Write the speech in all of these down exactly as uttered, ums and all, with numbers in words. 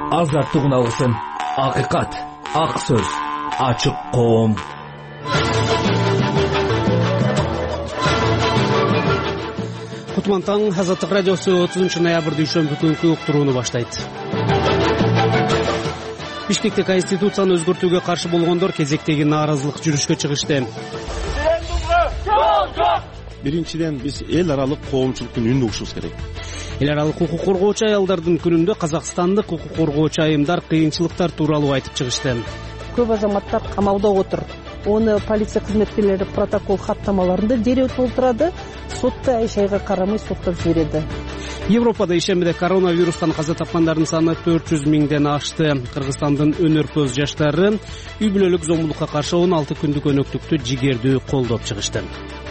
азаттык уналсын. Акыйкат, ак сөз, ачык коом. Кутман таң, Азаттык радиосу отузунчу ноябрь дүйшөмбү күнкү уктурууну баштайт. Бишкекте Конституцияны өзгөртүүгө каршы болгондор кезектеги нааразылык жүрүшкө чыгышты. Биринчиден биз эл аралык коомчулуктун үнүн угушубуз керек. Эл аралык укук коргоочу аялдардын күнүндө казакстандык укук коргоочу айымдар кыйынчылыктар тууралуу айтып чыгышты. Көп азаматтар камалда отур. Оны полиция кызметкерлери протокол каттамаларында дереу толтурады, сотто айш айга карамай соттоп жиберет. Европада ишембиде коронавирустан каза тапкандардын саны төрт жүз миңден ашты. Кыргызстандын өнөрпөз жаштары үй бүлөлүк зомбулукка каршы он алты күндүк өнөктүктү жигердүү колдоп чыгышты.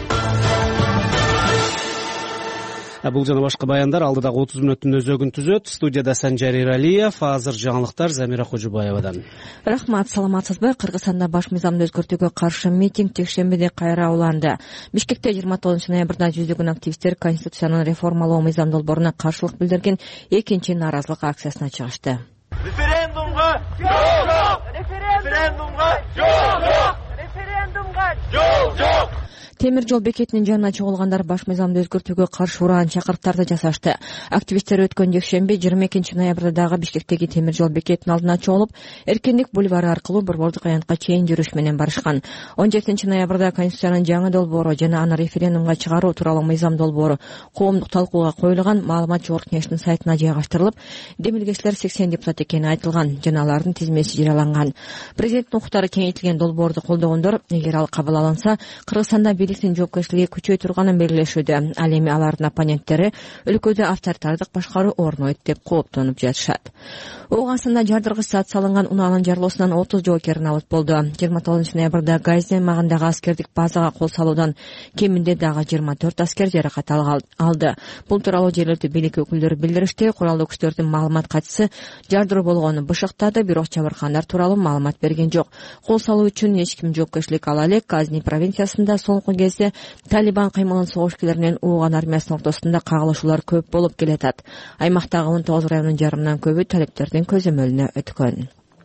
Бул жана башка баяндар алдыдагы отуз мүнөттүн өзөгүн түзөт. Студияда Санжар Иралиев, азыр жаңылыктар Замира Кожубаевадан. Рахмат, саламатсызбы? Кыргызстанда баш мыйзамды өзгөртүүгө каршы митинг жекшембиде кайра уланды. Бишкекте жыйырма тогузунчу ноябрда жүздөгөн активисттер Конституцияны реформалоо мыйзам долбооруна каршылык билдирген экинчи нааразылык акциясына чыгышты. Референдумга жол жок! Референдумга жол жок! Референдумга жол жок! Темир жол бекетинин жанына чогулгандар баш мыйзамды өзгөртүүгө каршы ураан чакырыктарды жасашты. Активисттер өткөн жекшемби жыйырма экинчи ноябрда дагы Бишкектеги темир жол бекетинин алдына чогулуп, Эркиндик бульвары аркылуу Борбордук аянтка чейин жүрүш менен барышкан. он жетинчи ноябрда Конституциянын жаңы долбоору жана аны референдумга чыгаруу тууралуу мыйзам долбоору коомдук талкууга коюлган маалымат жогорку кеңештин сайтына жайгаштырылып, демилгечилер сексен депутат экени айтылган жана алардын тизмеси жарыяланган. Президенттин укуктары кеңейтилген долбоорду колдогондор, эгер ал кабыл алынса, Кыргызстанда бийликтин жоопкерчилиги күчөй турганын белгилешүүдө. Ал эми алардын оппоненттери өлкөдө авторитардык башкаруу орнойт деп кооптонуп жатышат. Ооганстанда жардыргыч зат салынган унаанын жарылуусунан отуз жоокер набыт болду. жыйырма тогузунчу ноябрда Гайзе аймагындагы аскердик базага кол салуудан кеминде дагы жыйырма төрт аскер жаракат алды. Бул тууралуу жергиликтүү бийлик өкүлдөрү билдиришти. Куралдуу күчтөрдүн маалымат катчысы жардыруу болгонун бышыктады, бирок жабыркагандар тууралуу маалымат берген жок. Кол салуу үчүн эч ким жоопкерчилик ала элек. Газни провинциясында соңку кезде Талибан кыймылын согушкерлеринен ууган армиясынын ортосунда кагылышуулар көп болуп келатат. Аймактагы он тогуз райондун жарымынан көбү талиптердин көзөмөлүнө өткөн.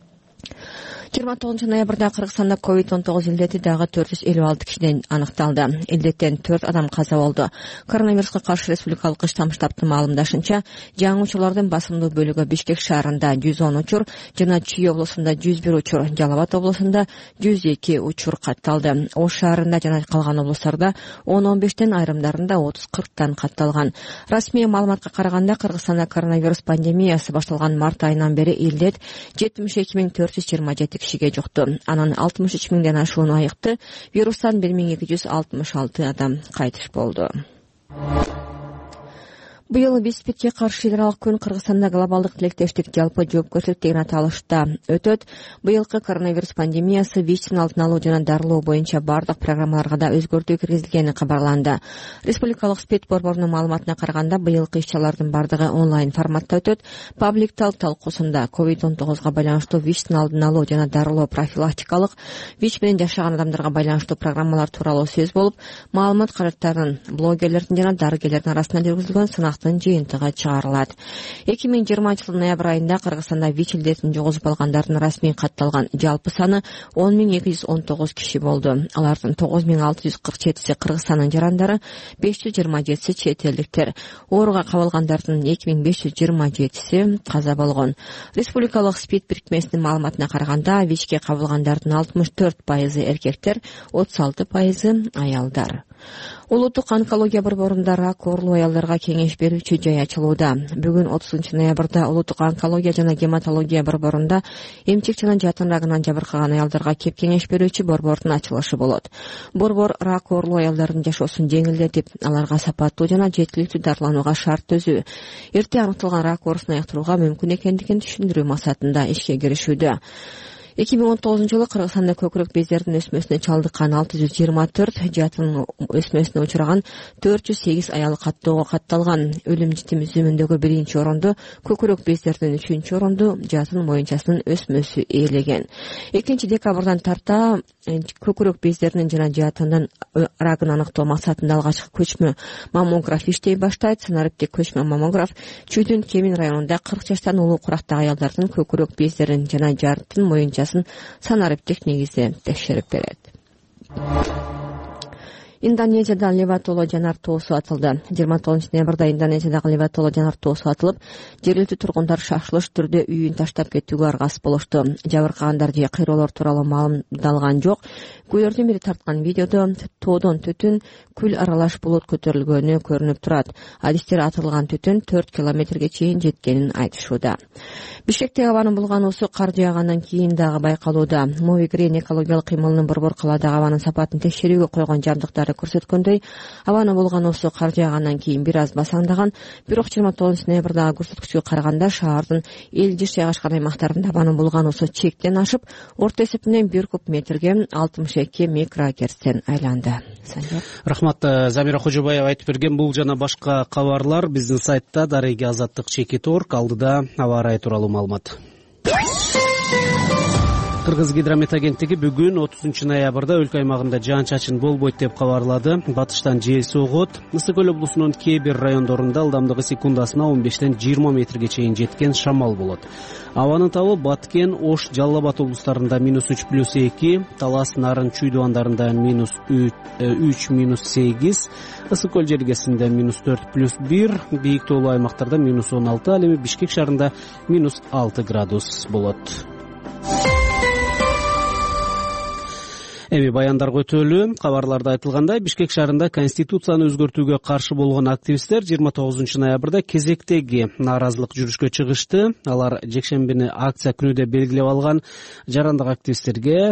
жыйырма тогузунчу ноябрда Кыргызстанда ковид он тогуз илдети дагы төрт жүз элүү алты кишиден аныкталды. Илдеттен төрт адам каза болду. Коронавируска каршы республикалык ыштам штабтын маалымдашынча, жаңы учурлардын басымдуу бөлүгү Бишкек шаарында жүз он учур жана Чүй облусунда жүз бир учур, Жалал Абад облусунда жүз эки учур катталды. Ош шаарында жана калган облустарда он он бештен, айрымдарында отуз кырктан катталган. Расмий маалыматка караганда, Кыргызстанда коронавирус пандемиясы башталган март айынан бери илдет жетимиш эки миң төрт жүз жыйырма жети кишиге жукту. Анан алтымыш үч миңден ашуун айыкты. Вирустан бир миң эки жүз алтымыш алты адам кайтыш болду. Быйыл ВИЧ-СПИДке каршы федералдык күн Кыргызстанда глобалдык тилектештик жалпы жоопкерчилик деген аталышта өтөт. Быйылкы коронавирус пандемиясы ВИЧтин алдын алуу жана дарылоо боюнча бардык программаларга да өзгөртүү киргизилгени кабарланды. Республикалык СПИД борборунун маалыматына караганда, быйылкы иш-чаралардын бардыгы онлайн форматта өтөт. Паблик талк талкуусунда ковид он тогузга байланыштуу ВИЧтин алдын алуу жана дарылоо профилактикалык, ВИЧ менен жашаган адамдарга байланыштуу программалар тууралуу сөз болуп, маалымат каражаттарын блогерлердин жана дарыгерлердин арасында жүргүзүлгөн сынак жыйынтыгы чыгарылат. эки миң жыйырманчы жылдын ноябрь айында Кыргызстанда ВИЧ илдетин жогузуп алгандардын расмий катталган жалпы саны он миң эки жүз он тогуз киши болду. Алардын тогуз миң алты жүз кырк жетиси Кыргызстандын жарандары, беш жүз жыйырма жетиси чет элдиктер. Ооруга кабылгандардын эки миң беш жүз жыйырма жетиси каза болгон. Республикалык СПИД бирикмесинин маалыматына караганда, ВИЧке кабылгандардын алтымыш төрт пайызы эркектер, отуз алты пайызы аялдар. Улуттук онкология борборунда рак оорулуу аялдарга кеңеш берүүчү жай ачылууда. Бүгүн отузунчу ноябрда Улуттук онкология жана гематология борборунда эмчек жана жатын рагынан жабыркаган аялдарга кеп кеңеш берүүчү борбордун ачылышы болот. Борбор рак оорулуу аялдардын жашоосун жеңилдетип, аларга сапаттуу жана жеткиликтүү дарыланууга шарт түзүү, эрте аныкталган рак оорусун айыктырууга мүмкүн экендигин түшүндүрүү максатында ишке киришүүдө. эки миң он тогузунчу жылы Кыргызстанда көкүрөк бездердин өсмөсүнө чалдыккан алты жүз жыйырма төрт, жаатынын өсмөсүнө учураган төрт жүз сегиз аял каттоого катталган. Өлүм житим үзүмүндөгү биринчи орунду, көкүрөк бездердин үчүнчү орунду жаатын моюнчасынын өсмөсү ээлеген. экинчи декабрдан тарта көкүрөк бездеринин жана жаатынын рагын аныктоо максатында алгачкы көчмө маммограф иштей баштайт. Санариптик көчмө маммограф Чүйдүн Кемин районунда кырк жаштан улуу курактагы аялдардын көкүрөк бездерин жана жаатын моюнчасын санариптик негизде текшерип берет. Индонезияда Леватоло жанар тоосу атылды. жыйырма тогузунчу ноябрда Индонезиядагы Леватоло жанар тоосу атылып, жергиликтүү тургундар шашылыш түрдө үйүн таштап кетүүгө аргасыз болушту. Жабыркагандар же кыйроолор тууралуу маалымдалган жок. Күйлөрдүн бири тарткан видеодо тоодон түтүн күл аралаш булут көтөрүлгөнү көрүнүп турат. Адистер атылган түтүн төрт километрге чейин жеткенин айтышууда. Бишкектеги абанын булгануусу кар жаагандан кийин дагы байкалууда. Мови Грeen экологиялык кыймылынын борбор калаадагы абанын сапатын текшерүүгө койгон жабдыктары көрсөткөндөй, абаны булгануусу кар жаагандан кийин бир аз басаңдаган, бирок жыйырма тогузунчу ноябрдагы көрсөткүчкө караганда шаардын элүү жайгашкан аймактарында абанын булгануусу чектен ашып, орто эсеп менен бир куб метрге алтымыш эки микрогерцтен айланды. Рахмат, Замира Кожобаева айтып берген. Бул жана башка кабарлар биздин сайтта дареги азаттык чекит точка орг. Алдыда аба ырайы тууралуу маалымат. Кыргыз гидромет агенттиги бүгүн отузунчу ноябрда өлкө аймагында жаан-чачын болбойт деп кабарлады. Батыштан жел согот. Ысык көл облусунун кээ бир райондорунда ылдамдыгы секундасына он бештен жыйырма метрге чейин жеткен шамал болот. Абанын табы Баткен, Ош, Жалал Абад облустарында минус үч плюс эки, Талас, Нарын, Чүй дубандарында минус үч минус сегиз, ысык көл жергесинде минус төрт плюс бир, бийик тоолуу аймактарда минус он алты, ал эми Бишкек шаарында минус алты градус болот. Эми баяндарга өтөлү. Кабарларда айтылгандай, Бишкек шаарында конституцияны өзгөртүүгө каршы болгон активисттер жыйырма тогузунчу ноябрда кезектеги нааразылык жүрүшкө чыгышты. Алар жекшембини акция күнү деп белгилеп алган. Жарандык активисттерге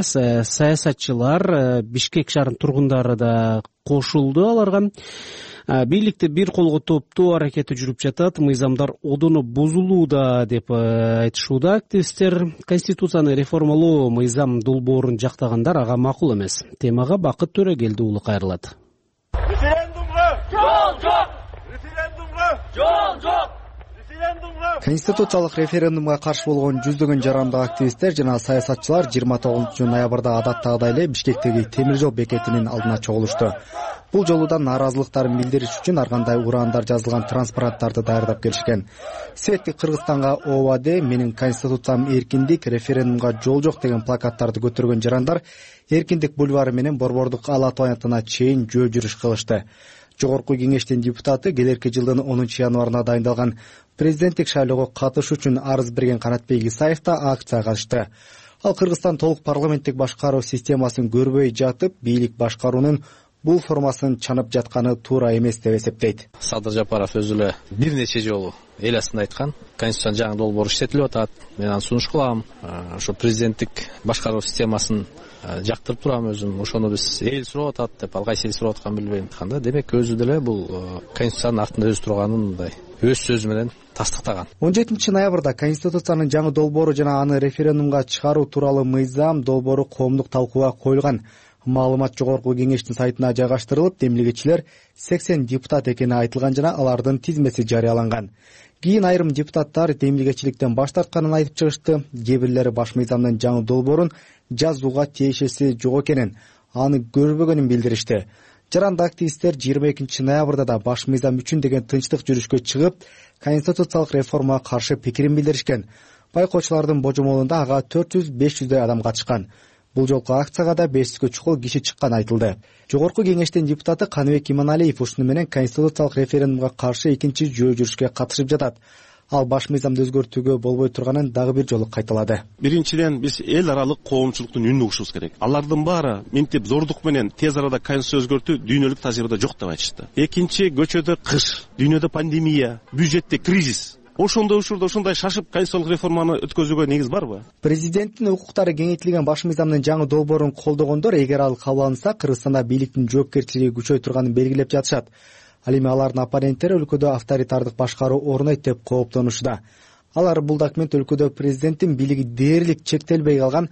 саясатчылар, Бишкек шаарынын тургундары да кошулду аларга. Бийликте бир колго топтоо аракети жүрүп жатат. Мыйзамдар одону бузулууда деп айтышууда активисттер. Конституцияны реформалоо мыйзам долбоорун жактагандар ага макул эмес. Темага Бакыт Төрөгелди уулу кайрылат. Референдумга жол жок! Референдумга жол жок! Референдумга Конституциялык референдумга каршы болгон жүздөгөн жарандык активисттер жана саясатчылар жыйырма тогузунчу ноябрда адаттагыдай эле Бишкектеги темир жол бекетинин алдына чогулушту. Бул жолу да нааразылыктарын билдириш үчүн ар кандай ураандар жазылган транспаранттарды даярдап келишкен. Светки Кыргызстанга ооба-де, менин конституциям эркиндик, референдумга жол жок деген плакаттарды көтөргөн жарандар Эркиндик бульвары менен Борбордук Ала Тоянтына чейин жөө жүрүш кылышты. Жогорку кеңештин депутаты келерки жылдын онунчу январына дайындалган президенттик шайлоого катышуу үчүн арыз берген Канатбек Исаев да акцияга катышты. Ал Кыргызстан толук парламенттик башкаруу системасын көрбөй жатып, бийлик башкаруунун бул формасын чанып жатканы туура эмес деп эсептейт. Садыр Жапаров өзү эле бир нече жолу эл астында айткан, конституциянын жаңы долбоору иштетилип атат. Мен аны сунуш кылам. Ошо президенттик башкаруу системасын жактырып турам өзүм. Ошону биз эл сурап атат деп, ал кайсы эл сурап атканын билбейм дегенде, демек өзү деле бул конституциянын артында өзү турганын мындай өз сөзү менен тастыктаган. он жетинчи ноябрда конституциянын жаңы долбоору жана аны референдумга чыгаруу тууралуу мыйзам долбоору коомдук талкууга коюлган. Маалымат жогорку кеңештин сайтына жайгаштырылып, демилгечилер сексен депутат экени айтылган жана алардын тизмеси жарыяланган. Кийин айрым депутаттар демилгечиликтен баш тартканын айтып чыгышты. Кээ бирлери баш мыйзамдын жаңы долбоорун жазууга тиешеси жок экенин, аны көрбөгөнүн билдиришти. Жарандык активисттер жыйырма экинчи ноябрда да баш мыйзам үчүн деген тынчтык жүрүшкө чыгып, конституциялык реформага каршы пикирин билдиришкен. Байкоочулардын божомолунда ага төрт жүз беш жүздөй адам катышкан. Бул жолку акцияга да беш жүзгө чукул киши чыкканы айтылды. Жогорку кеңештин депутаты Каныбек Иманалиев ушуну менен конституциялык референдумга каршы экинчи жөө жүрүшкө катышып жатат. Ал баш мыйзамды өзгөртүүгө болбой турганын дагы бир жолу кайталады. Биринчиден биз эл аралык коомчулуктун үнүн угушубуз керек. Алардын баары минтип зордук менен тез арада конституция өзгөртүү дүйнөлүк тажрыйбада жок деп айтышты. Экинчи, көчөдө кыш, дүйнөдө пандемия, бюджетте кризис. Ошондой учурда ушундай шашып конституциялык реформаны өткөзүүгө негиз барбы? Президенттин укуктары кеңейтилген баш мыйзамдын жаңы долбоорун колдогондор, эгер ал кабыл алынса, Кыргызстанда бийликтин жоопкерчилиги күчөй турганын белгилеп жатышат. Ал эми алардын оппоненттери өлкөдө авторитардык башкаруу орнойт деп кооптонушуда. Алар бул документ өлкөдө президенттин бийлиги дээрлик чектелбей калган,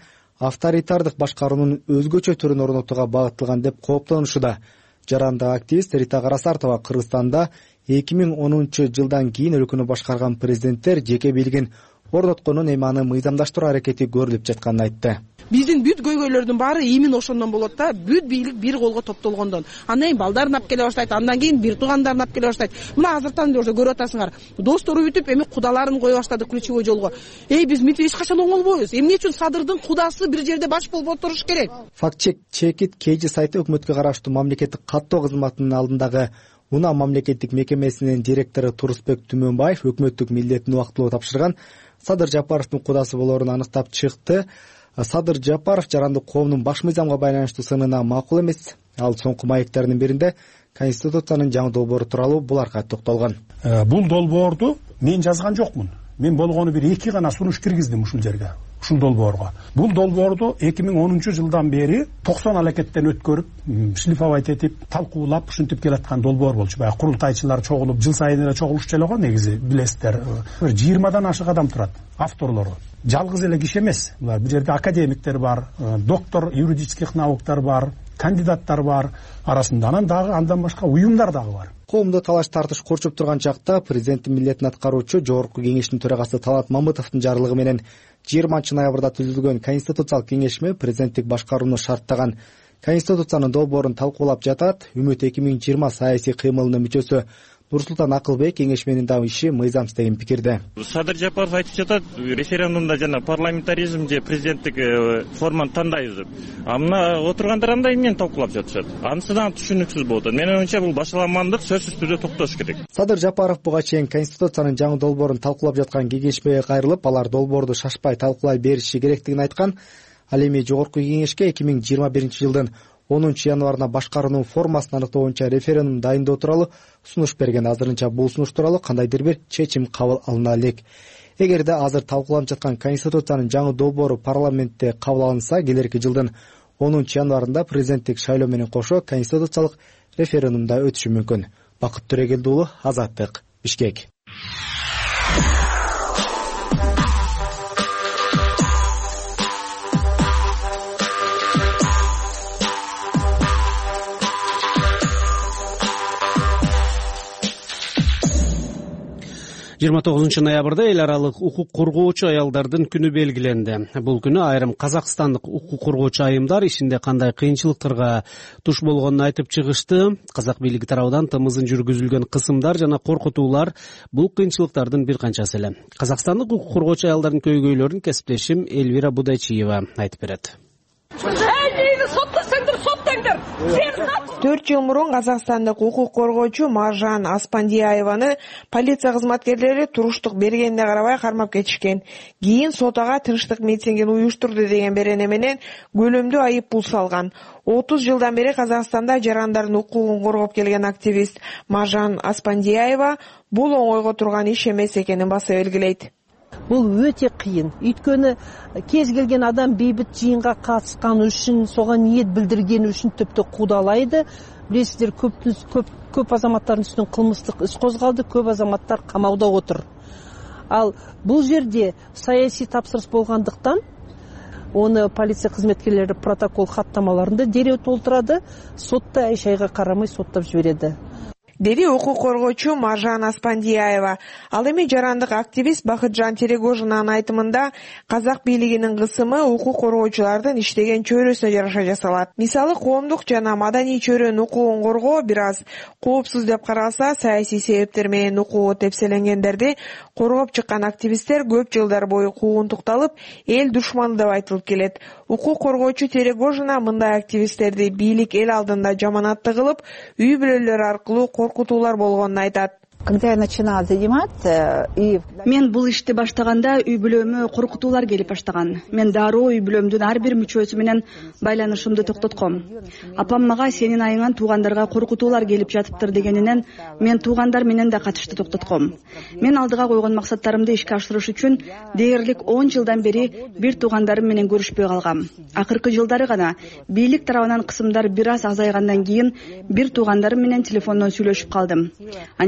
авторитардык башкаруунун өзгөчө түрүн орнотууга багытталган деп кооптонушууда. Жарандык активист Рита Карасартова Кыргызстанда эки миң онунчу жылдан кийин өлкөнү башкарган президенттер жеке бийлигин орноткондон эми аны мыйзамдаштыруу аракети көрүлүп жатканын айтты. Биздин бүт көйгөйлөрдүн баары именно ошондон болот да, бүт бийлик бир колго топтолгондон. Андан кийин балдарын алып келе баштайт, андан кийин бир туугандарын алып келе баштайт. Мына азыртан уже көрүп атасыңар. Достору бүтүп, эми кудаларын кое баштады ключевой жолго. Эй, биз мынтип эч качан оңолбойбуз. Эмне үчүн Садырдын кудасы бир жерде баш болуп отуруш керек? Фактчек Чекит Кейжи сайты өкмөткө караштуу мамлекеттик каттоо кызматынын алдындагы Уна мамлекеттик мекемесинин директору Турусбек Түмөнбаев өкмөттүк милдетин убактылуу тапшырган Садыр Жапаровдун кудасы болоорун аныктап чыкты. Садыр Жапаров жарандык коомдун баш мыйзамга байланыштуу сынына макул эмес. Ал соңку маектеринин биринде Конституциянын жаңы долбоору тууралуу буларга токтолгон. Бул долбоорду мен жазган жокмун. Мен болгону бир эки гана сунуш киргиздим ушул жерге, ушул долбоорго. Бул долбоорду эки миң онунчу жылдан бери токсон алакеттен өткөрүп, шлифовать этип, талкуулап ушинтип келаткан долбоор болчу. Баягы курултайчылар чогулуп, жыл сайын эле чогулушчу эле го, негизи билесиздер. Бир жыйырмадан ашык адам турат, авторлору. Жалгыз эле киши эмес. Булар бул жерде академиктер бар, доктор юридических науктар бар, кандидаттар бар, арасында анан дагы андан башка уюмдар дагы бар. Коомдо талаш тартыш курчуп турган чакта президенттин милдетин аткаруучу Жогорку кеңештин төрагасы Талат Мамытовдун жарлыгы менен жыйырманчы ноябрда түзүлгөн Конституциялык кеңешме президенттик башкарууну шарттаган Конституциянын долбоорун талкуулап жатат. Үмүт эки миң жыйырма саясий кыймылынын мүчөсү Нурсултан Акылбек кеңешменин да иши мыйзамсыз деген пикирде. Садыр Жапаров айтып жатат, референдумда жана парламентаризм же президенттик форманы тандайбыз деп. А мына отургандар андай эмнени талкуулап жатышат? Анысынан түшүнүксүз болот. Менин оюмча бул башаламандык сөзсүз түрдө токтош керек. Садыр Жапаров буга чейин Конституциянын жаңы долбоорун талкуулап жаткан кеңешмеге кайрылып, алар долбоорду шашпай талкуулай бериши керектигин айткан. Ал эми Жогорку кеңешке эки миң жыйырма биринчи жылдын онунчу январына башкаруунун формасын аныктоо боюнча референдум дайындоо тууралуу сунуш берген. Азырынча бул сунуш тууралуу кандайдыр бир чечим кабыл алына элек. Эгерде азыр талкууланып жаткан Конституциянын жаңы долбоору парламентте кабыл алынса, келерки жылдын онунчу январында президенттик шайлоо менен кошо конституциялык референдумда өтүшү мүмкүн. Бакыт Төрөгелди уулу, Азаттык, Бишкек. жыйырма тогузунчу ноябрда эл аралык укук коргоочу аялдардын күнү белгиленди. Бул күнү айрым казакстандык укук коргоочу айымдар ишинде кандай кыйынчылыктарга туш болгонун айтып чыгышты. Казак бийлиги тарабынан тымызын жүргүзүлгөн кысымдар жана коркутуулар бул кыйынчылыктардын бир канчасы эле. Казакстандык укук коргоочу аялдардын көйгөйлөрүн кесиптешим Элвира Будайчиева айтып берет. төрт жыл мурун казакстандык укук коргоочу Маржан Аспандиаеваны полиция кызматкерлери туруштук бергенине карабай кармап кетишкен. Кийин сот ага тынчтык митингин уюштурду деген берене менен көлөмдүү айып пул салган. отуз жылдан бери Казакстанда жарандардын укугун коргоп келген активист Маржан Аспандиаева бул оңойго турган иш эмес экенин баса белгилейт. Бул өтө кыйын. Өйткөнү кез келген адам бейбит жыйынга катышкан үчүн, сога ниет билдирген үчүн төптө кудалайды. Билесиздер, көп көп көп азаматтардын үстүнөн кылмыштык иш козголду, көп азаматтар камауда отур. Ал бул жерде саясий тапсырыс болгондуктан оны полиция кызматкерлери протокол хаттамаларында дереу толтурады, сотто эч айга карамай соттоп жиберет. Деди укук коргоочу Маржан Аспандиаева. Ал эми жарандык активист Бакытжан Терегожунун айтымында казак бийлигинин кысымы укук коргоочулардын иштеген чөйрөсүнө жараша жасалат. Мисалы, коомдук жана маданий чөйрөнүн укугун коргоо бир аз коопсуз деп каралса, саясий себептер менен укугу тепселенгендерди коргоп чыккан активисттер көп жылдар бою куугунтукталып, эл душманы деп айтылып келет. Укук коргоочу Терегожуна мындай активисттерди бийлик эл алдында жаманатты кылып, үй бүлөлөр аркылуу коркутуулар болгонун айтат. Когда я начинала заниматься, и мен бул ишти баштаганда үй бүлөмө коркутуулар келип баштаган. Мен дароо үй бүлөмдүн ар бир мүчөсү менен байланышымды токтотком. Апам мага сенин айыңан туугандарга коркутуулар келип жатыптыр дегенинен мен туугандар менен да катышты токтотком. Мен алдыга койгон максаттарымды ишке ашырыш үчүн дээрлик он жылдан бери бир туугандарым менен көрүшпөй калгам. Акыркы жылдары гана бийлик тарабынан кысымдар бир аз азайгандан кийин бир туугандарым менен телефондон сүйлөшүп калдым. Анткени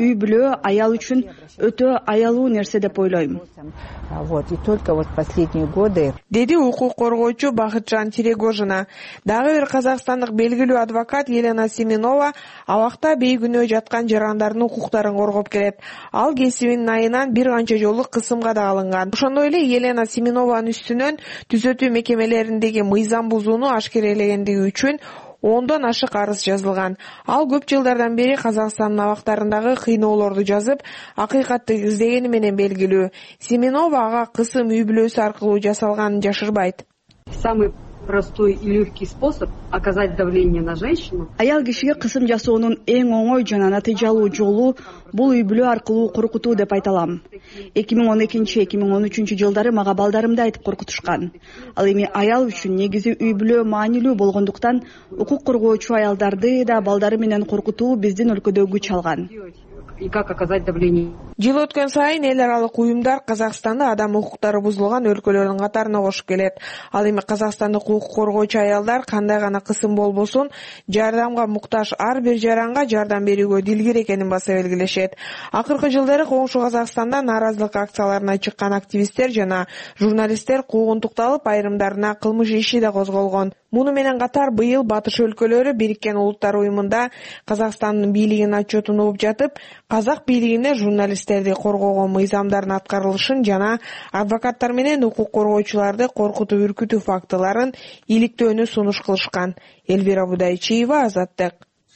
үй бүлө аял үчүн өтө аялуу нерсе деп ойлойм. Вот и только вот последние годы, деди укук коргоочу Бакытжан Терегожина. Дагы бир казакстандык белгилүү адвокат Елена Семенова абакта бейгүнөө жаткан жарандардын укуктарын коргоп келет. Ал кесибинин айынан бир канча жолу кысымга да алынган. Ошондой эле Елена Семенованын үстүнөн түзөтүү мекемелериндеги мыйзам бузууну ашкерелегендиги үчүн ондон ашык арыз жазылган. Ал көп жылдардан бери Казакстандын абактарындагы кыйноолорду жазып, акыйкатты издегени менен белгилүү. Семенова ага кысым үй бүлөсү аркылуу жасалганын жашырбайт. Самый простой и легкий способ оказать давление на женщину. Аял кишиге кысым жасоонун эң оңой жана натыйжалуу жолу бул үй бүлө аркылуу коркутуу деп айта алам. эки миң он экинчи эки миң он үчүнчү жылдары мага балдарымды айтып коркутушкан. Ал эми аял үчүн негизи үй бүлө маанилүү болгондуктан укук коргоочу аялдарды да балдары менен коркутуу биздин өлкөдө күч алган. И как оказать давление. Жыл өткөн сайын эл аралык уюмдар Казакстанда адам укуктары бузулган өлкөлөрдүн катарына кошуп келет. Ал эми казакстандык укук коргоочу аялдар кандай гана кысым болбосун, жардамга муктаж ар бир жаранга жардам берүүгө дилгир экенин баса белгилешет. Акыркы жылдары коңшу Казакстанда нааразылык акцияларына чыккан активисттер жана журналисттер куугунтукталып, айрымдарына кылмыш иши да козголгон. Муну менен катар быйыл Батыш өлкөлөрү Бириккен Улуттар уюмунда Казакстандын бийлигинин отчетун угуп жатып, казак бийлигине журналисттерди коргоого мыйзамдардын аткарылышын жана адвокаттар менен укук коргоочуларды коркутуп үркүтүү фактыларын иликтөөнү сунуш кылышкан. Элвира Будайчиева, Азаттык.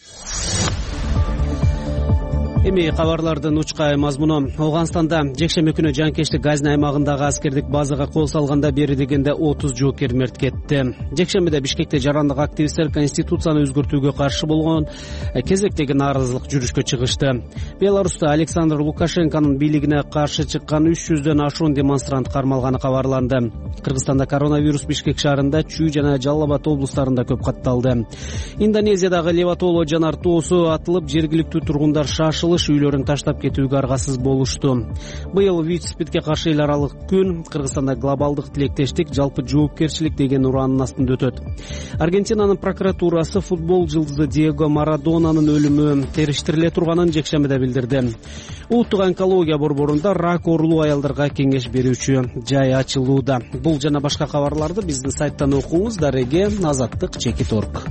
Эми кабарлардын учкай мазмуну. Ооганстанда жекшемби күнү жанкештик Газни аймагындагы аскердик базага кол салганда бери дегенде отуз жоокер мерт кетти. Жекшембиде Бишкекте жарандык активисттер конституцияны өзгөртүүгө каршы болгон кезектеги нааразылык жүрүшкө чыгышты. Беларуста Александр Лукашенконун бийлигине каршы чыккан үч жүздөн ашуун демонстрант кармалганы кабарланды. Кыргызстанда коронавирус Бишкек шаарында, Чүй жана Жалал Абад облустарында көп катталды. Индонезиядагы Левотоло жанар тоосу атылып, жергиликтүү тургундар шашылып үйлөрүн таштап кетүүгө аргасыз болушту. Быйыл ВИЧ-СПИДке каршы эл аралык күн Кыргызстанда глобалдык тилектештик, жалпы жоопкерчилик деген ураанын астында өтөт. Аргентинанын прокуратурасы футбол жылдызы Диего Марадонанын өлүмү териштириле турганын жекшембиде билдирди. Улуттук онкология борборунда рак оорулуу аялдарга кеңеш берүүчү жай ачылууда. Бул жана башка кабарларды биздин сайттан окуңуз. Дареге Азаттык чекит орг.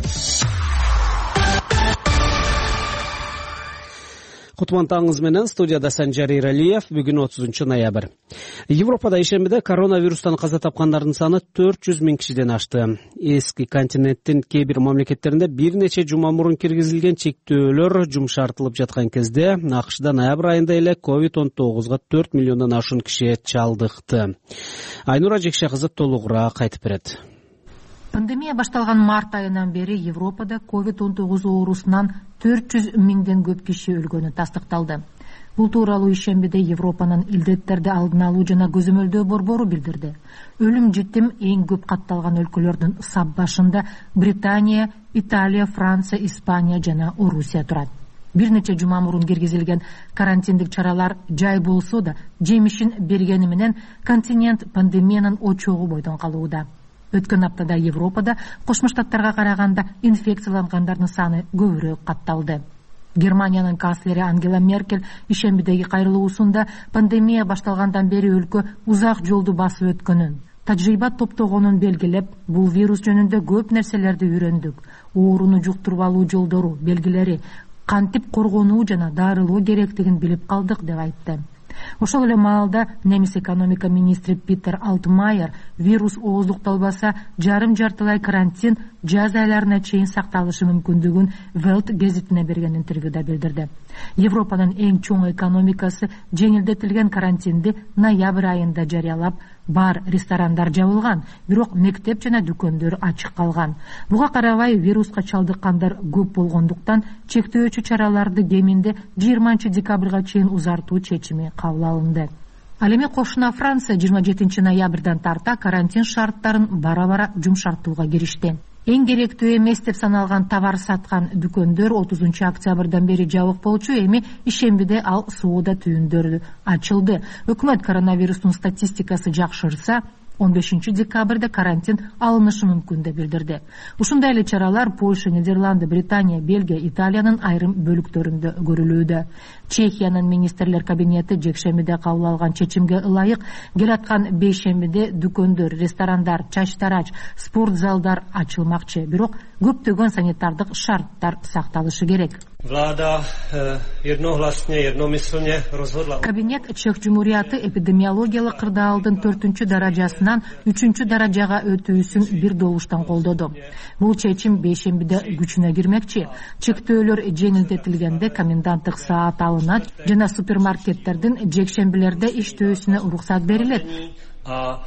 Кутман таңыңыз менен студияда Санжар Иралиев. Бүгүн отузунчу ноябрь. Европада ишембиде коронавирустан каза тапкандардын саны төрт жүз миң кишиден ашты. Эски континенттин кээ бир мамлекеттеринде бир нече жума мурун киргизилген чектөөлөр жумшартылып жаткан кезде АКШда ноябрь айында эле ковид он тогузга төрт миллиондон ашуун киши чалдыкты. Айнура Жекше кызы толугураак айтып берет. Пандемия башталган март айынан бери Европада ковид он тогуз оорусунан төрт жүз миңден көп киши өлгөнү тастыкталды. Бул тууралуу ишембиде Европанын илдеттерди алдын алуу жана көзөмөлдөө борбору билдирди. Өлүм житим эң көп катталган өлкөлөрдүн сап башында Британия, Италия, Франция, Испания жана Орусия турат. Бир нече жума мурун киргизилген карантиндик чаралар жай болсо да жемишин бергени менен континент пандемиянын очогу бойдон калууда. Өткөн аптада Европада Кошмо Штаттарга караганда инфекциялангандардын саны көбүрөөк катталды. Германиянын канцлери Ангела Меркель ишембидеги кайрылуусунда пандемия башталгандан бери өлкө узак жолду басып өткөнүн, тажрыйба топтогонун белгилеп, бул вирус жөнүндө көп нерселерди үйрөндүк. Ооруну жуктуруп алуу жолдору, белгилери, кантип коргонуу жана дарылоо керектигин билип калдык деп айтты. Ошол эле маалда немис экономика министри Питер Алтмайер вирус ооздукталбаса жарым жартылай карантин жаз айларына чейин сакталышы мүмкүндүгүн Welt гезитине берген интервьюда билдирди. Европанын эң чоң экономикасы жеңилдетилген карантинди ноябрь айында жарыялап, бар ресторандар жабылган, бирок мектеп жана дүкөндөр ачык калган. Буга карабай вируска чалдыккандар көп болгондуктан чектөөчү чараларды кеминде жыйырманчы декабрга чейин узартуу чечими кабыл алынды. Ал эми кошуна Франция жыйырма жетинчи ноябрдан тарта карантин шарттарын бара-бара жумшартууга киришти. Эң керектүү эмес деп саналган товар саткан дүкөндөр отузунчу октябрдан бери жабык болчу, эми ишембиде ал соода түйүндөрү ачылды. Өкмөт коронавирустун статистикасы жакшырса, он бешинчи декабрда карантин алынышы мүмкүн деп билдирди. Ушундай эле чаралар Польша, Нидерланды, Британия, Бельгия, Италиянын айрым бөлүктөрүндө көрүлүүдө. Чехиянын министрлер кабинети жекшембиде кабыл алган чечимге ылайык келаткан бейшембиде дүкөндөр, ресторандар, чачтарач, спорт залдар ачылмакчы. Бирок көптөгөн санитардык шарттар сакталышы керек. Vláda jednohlasně, jednomyslně rozhodla. Кабинет Чех Жумурияты эпидемиологиялык кырдаалдын төртүнчү даражасынан үчүнчү даражага өтүүсүн бир добуштан колдоду. Бул чечим бейшембиде күчүнө кирмекчи. Чектөөлөр жеңилдетилгенде коменданттык саат алынат жана супермаркеттердин жекшембилерде иштөөсүнө уруксат берилет. A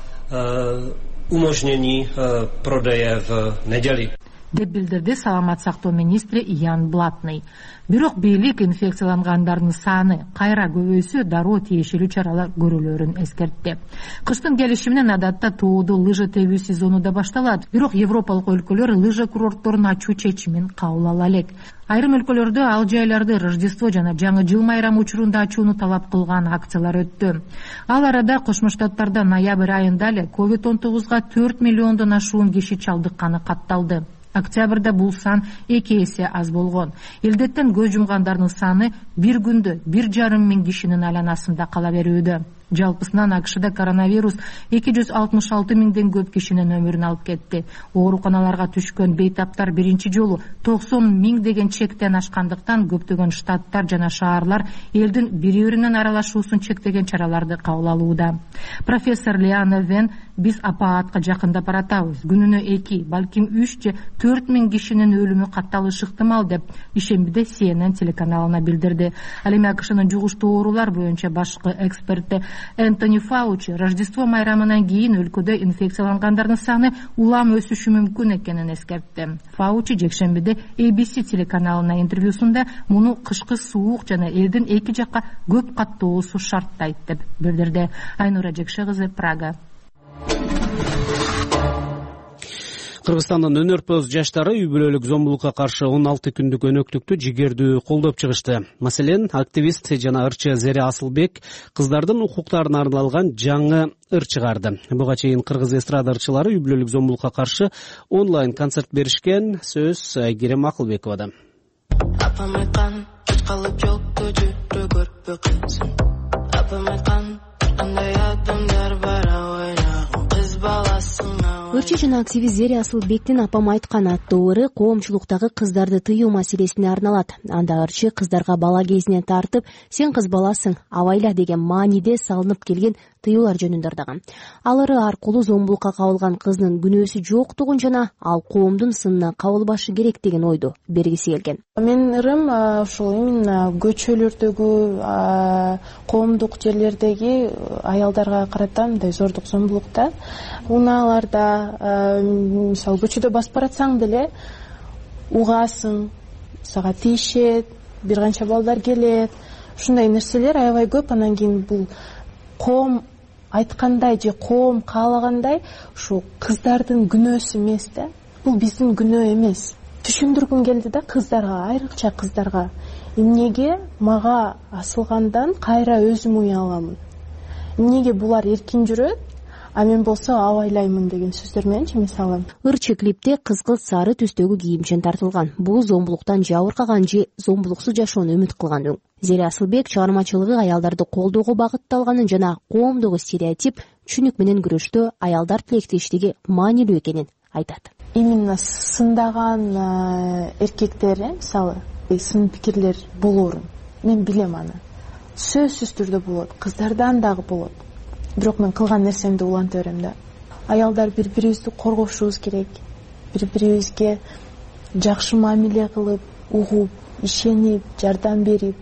umožnění prodeje v neděli. деп билдирди саламат сактоо министри Ян Блатный. Бирок бийлик инфекциялангандардын саны кайра көбөйсө дароо тиешелүү чаралар көрүлөрүн эскертти. Кыштын келиши менен адатта тоодо лыжа тебүү сезону да башталат. Бирок европалык өлкөлөр лыжа курортторун ачуу чечимин кабыл ала элек. Айрым өлкөлөрдө ал жайларды Рождество жана Жаңы жыл майрамы учурунда ачууну талап кылган акциялар өттү. Ал арада Кошмо Штаттарда ноябрь айында эле ковид он тогузга төрт миллиондон ашуун киши чалдыкканы катталды. Октябрда бул сан эки эсе аз болгон. Илдеттен көз жумгандардын саны бир күндө бир жарым миң кишинин айланасында кала берүүдө. Жалпысынан АКШда коронавирус эки жүз алтымыш алты миңден көп кишинин өмүрүн алып кетти. Ооруканаларга түшкөн бейтаптар биринчи жолу токсон миң деген чектен ашкандыктан көптөгөн штаттар жана шаарлар элдин бири-биринен аралашуусун чектеген чараларды кабыл алууда. Профессор Лиана Вен: биз апаатка жакындап баратабыз. Күнүнө эки, балким үч же төрт миң кишинин өлүмү катталышы ыктымал деп ишембиде Си Эн Эн телеканалына билдирди. Ал эми АКШнын жугуштуу оорулар боюнча башкы эксперти Энтони Фаучи Рождество майрамынан кийин өлкөдө инфекциялангандардын саны улам өсүшү мүмкүн экенин эскертти. Фаучи жекшембиде Эй Би Си телеканалына интервьюсунда муну кышкы суук жана элдин эки жакка көп каттоосу шарттайт деп билдирди. Айнура Жекше кызы, Прага. Кыргызстандын өнөрпөз жаштары үй бүлөлүк зомбулукка каршы он алты күндүк өнөктүктү жигердүү колдоп чыгышты. Маселен, активист жана ырчы Зере Асылбек кыздардын укуктарына арналган жаңы ыр чыгарды. Буга чейин кыргыз эстрада ырчылары үй бүлөлүк зомбулукка каршы онлайн концерт беришкен. Сөз Айгерим Акылбековада. Апам айткан, калып жолдо жүрө көрпө кыйынсың. Апам айткан, кандай адамдар бар ойнаган кыз баласың. Ырчы жана активист Зере Асылбектин Апам айткан аттуу ыры коомчулуктагы кыздарды тыюу маселесине арналат. Анда ырчы кыздарга бала кезинен тартып, сен кыз баласың, абайла деген мааниде салынып келген тыюулар жөнүндө ырдаган. Ал ыры аркылуу зомбулукка кабылган кыздын күнөөсү жоктугун жана ал коомдун сынына кабылбашы керек деген ойду бергиси келген. Менин ырым ушул именно көчөлөрдөгү, коомдук жерлердеги аялдарга карата мындай зордук зомбулукта, унааларда, мисалы көчөдө басып баратсаң деле угасың, сага тийишет, бир канча балдар келет. Ушундай нерселер аябай көп. Анан кийин бул коом айткандай же коом каалагандай ушу кыздардын күнөөсү эмес да. Бул биздин күнөө эмес. Түшүндүргүм келди да кыздарга, айрыкча кыздарга. Эмнеге мага асылгандан кайра өзүм уя аламын? Эмнеге булар эркин жүрөт, а мен болсо абайлаймын деген сөздөр мененчи мисалы. Ырчы клипте кызгылт сары түстөгү кийимчен тартылган. Бул зомбулуктан жабыркаган же зомбулуксуз жашоону үмүт кылган өң. Зере Асылбек чыгармачылыгы аялдарды колдоого багытталганын жана коомдогу стереотип чүнүк менен күрөштө аялдар тилектештиги маанилүү экенин айтат. Именно сындаган эркектер, мисалы, сын пикирлер болорун мен билем аны. Сөзсүз түрдө болот, кыздардан дагы болот. Бирок мен кылган нерсемди уланта берем да. Аялдар бири-бирибизди коргошубуз керек. Бири-бирибизге жакшы мамиле кылып, угуп, ишенип, жардам берип,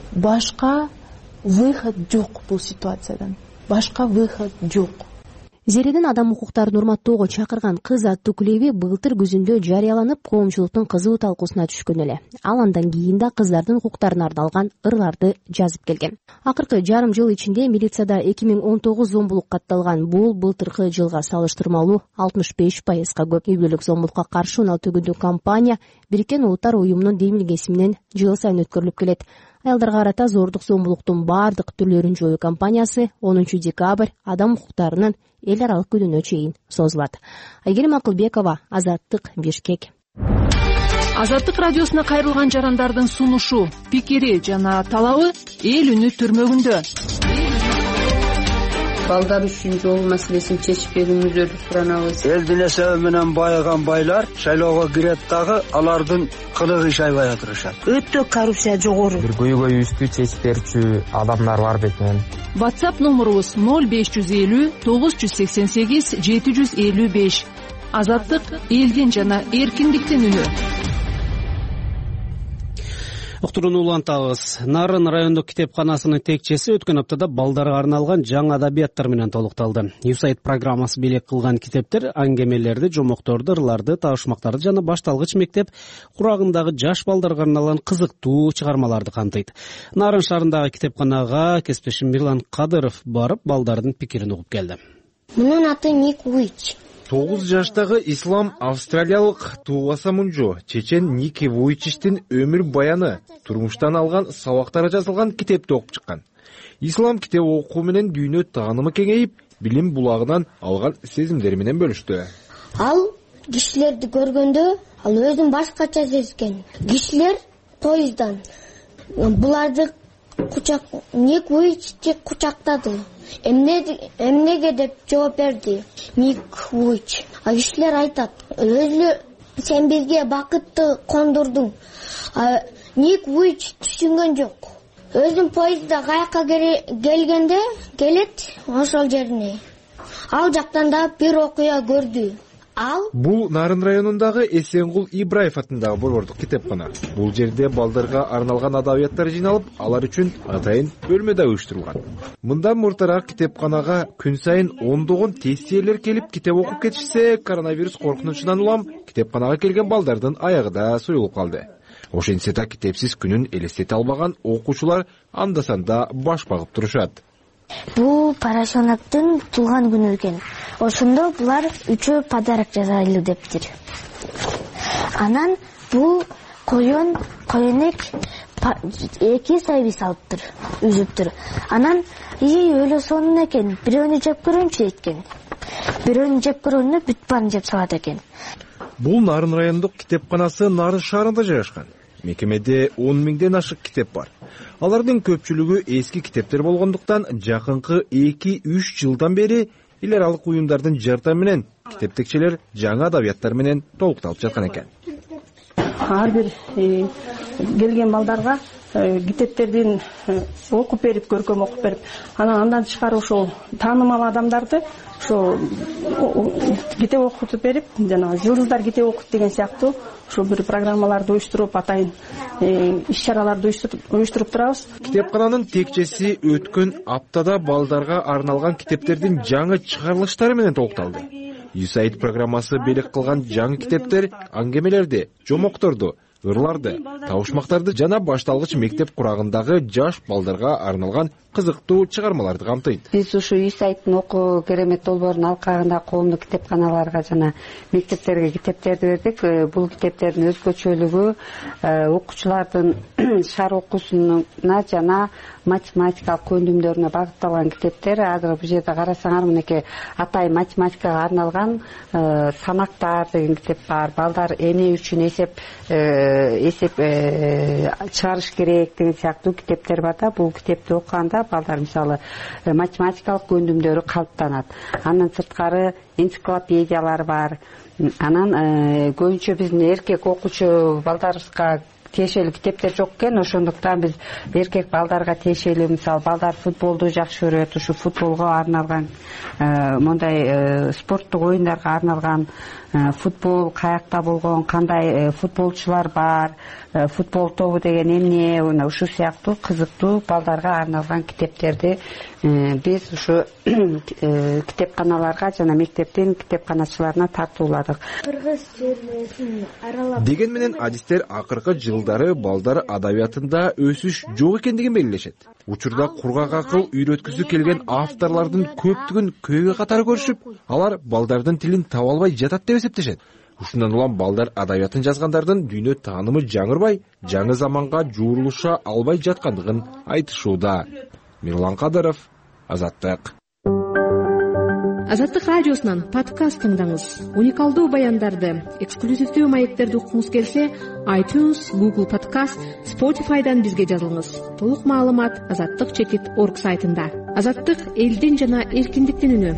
башка выход жок бул ситуациядан. Башка выход жок. Зереден адам укуктарын урматтоого чакырган кыз аттуу клиби былтыр күзүндө жарыяланып, коомчулуктун кызуу талкуусуна түшкөн эле. Ал андан кийин да кыздардын укуктарына арналган ырларды жазып келген. Акыркы жарым жыл ичинде милицияда эки миң он тогуз зомбулук катталган. Бул былтыркы жылга салыштырмалуу алтымыш беш пайызга көп. Үй бүлөлүк зомбулукка каршы он алты күндүк кампания Бириккен Улуттар уюмунун демилгеси менен жыл сайын өткөрүлүп келет. Аялдарга карата зордук зомбулуктун баардык түрлөрүн жоюу кампаниясы онунчу декабрь адам укуктарынын эл аралык күнүнө чейин созулат. Айгерим Акылбекова, Азаттык, Бишкек. Азаттык радиосуна кайрылган жарандардын сунушу, пикири жана талабы эл үнү түрмөгүндө. Балдар үчүн жол маселесин чечип берүүңүздөрдү суранабыз. Элдин эсеби менен байыган байлар шайлоого кирет дагы алардын кылыгы иш аябай отурушат. Өтө коррупция жогору. Бир көйгөйүбүздү чечип берүүчү адамдар бар бекен. WhatsApp номурубуз ноль беш жүз элүү тогуз жүз сексен сегиз жети жүз элүү беш. Азаттык элдин жана эркиндиктин үнү. Уктурууну улантабыз. Нарын райондук китепканасынын текчеси өткөн аптада балдарга арналган жаңы адабияттар менен толукталды. Юсайт программасы белек кылган китептер аңгемелерди, жомокторду, ырларды, табышмактарды жана башталгыч мектеп курагындагы жаш балдарга арналган кызыктуу чыгармаларды камтыйт. Нарын шаарындагы китепканага кесиптешим Мирлан Кадыров барып, балдардын пикирин угуп келди. Мунун аты Ник Вуйч. тогуз жаштагы ислам австралиялык Тууваса Мунжо чечен Ник Вуйчичтин өмүр баяны, турмуштан алган сабактары жазылган китепти окуп чыккан. Ислам китеп окуу менен дүйнө таанымы кеңейип, билим булагынан алган сезимдери менен бөлүштү. Ал кишилерди көргөндө, ал өзүн башкача сезген. Кишилер поезддан буларды кучак Ник Вуйчти кучактады. Эмнеге деп жооп берди Ник Вуйч. А кишилер айтат, өзү сен бизге бакытты кондурдуң. А Ник Вуйч түшүнгөн жок. Өзүн поездда каяка келгенде келет ошол жерине. Ал жактан да бир окуя көрдү. Ал Бул Нарын районундагы Эсенгул Ибраев атындагы борбордук китепкана. Бул жерде балдарга арналган адабияттар жиналып, алар үчүн атайын бөлмө да уюштурулган. Мындан муртараак китепканага күн сайын ондогон тестиерлер келип китеп окуп кетишсе, коронавирус коркунучунан улам китепканага келген балдардын аягы да суюлуп калды. Ошентсе да китепсиз күнүн элестете албаган окуучулар анда-санда баш багып турушат. Бул Парашонактын туулган күнү экен. Ошондо булар үчөө подарок жасайлы дептир. Анан бул коен, коенек эки сайбы салыптыр, үзүптүр. Анан ии өлө сонун экен, бирөөнү жеп көрөмчү экен. Бирөөнү жеп көргөндө бүт баарын жеп салат экен. Бул Нарын райондук китепканасы Нарын шаарында жайгашкан. Мекемеде он миңден ашык китеп бар. Алардын көпчүлүгү эски китептер болгондуктан жакынкы эки үч жылдан бери эл аралык уюмдардын жардамы менен китептекчилер жаңы адабияттар менен толукталып жаткан экен. Ар бир келген балдарга китептердин окуп берип, көркөм окуп берип, анан андан тышкары ошол таанымал адамдарды ошо китеп окутуп берип, жана жылдыздар китеп окут деген сыяктуу ошо бир программаларды уюштуруп, атайын иш-чараларды уюштуруп турабыз. Китепкананын текчеси өткөн аптада балдарга арналган китептердин жаңы чыгарылыштары менен толукталды. Юсайт программасы белек кылган жаңы китептер аңгемелерди, жомокторду, ырларды, табышмактарды жана башталгыч мектеп курагындагы жаш балдарга арналган кызыктуу чыгармаларды камтыйт. Биз ушу Юсайттын окуу керемет долбоорунун алкагында коомдук китепканаларга жана мектептерге китептерди бердик. Бул китептердин өзгөчөлүгү окуучулардын шаар окуусуна жана математикалык көндүмдөрүнө багытталган китептер. Азыр бул жерде карасаңар, мынакей атай математикага арналган санактар деген китеп бар. Балдар эне үчүн эсеп эсеп чыгарыш керек деген сыяктуу китептер бар да. Бул китепти окуганда балдар мисалы математикалык көндүмдөрү калыптанат. Андан сырткары энциклопедиялар бар. Анан көбүнчө биздин эркек окуучу балдарыбызга тиешелүү китептер жок экен. Ошондуктан биз эркек балдарга тиешелүү, мисалы балдар футболду жакшы көрөт, ушу футболго арналган, мондай спорттук оюндарга арналган, футбол каякта болгон, кандай футболчулар бар, футбол тобу деген эмне, ушул сыяктуу кызыктуу балдарга арналган китептерди биз ушу китепканаларга жана мектептин китепканачыларына тартууладык. Кыргыз жерлерин аралап деген менен адистер акыркы жылдары балдар адабиятында өсүш жок экендигин белгилешет. Учурда кургак акыл үйрөткүсү келген авторлордун көптүгүн көйгөй катары көрүшүп, алар балдардын тилин таба албай жатат деп эсептешет. Ушундан улам балдар адабиятын жазгандардын дүйнө таанымы жаңырбай, жаңы заманга жуурулуша албай жаткандыгын айтышууда. Мирлан Кадыров, Азаттык. Азаттык радиосунан подкаст тыңдаңыз. Уникалдуу баяндарды, эксклюзивдүү маектерди уккуңуз келсе, iTunes, Google Podcast, Spotify'дан бизге жазылыңыз. Толук маалымат азаттык чекит точка орг сайтында. Азаттык элдин жана эркиндиктин үнү.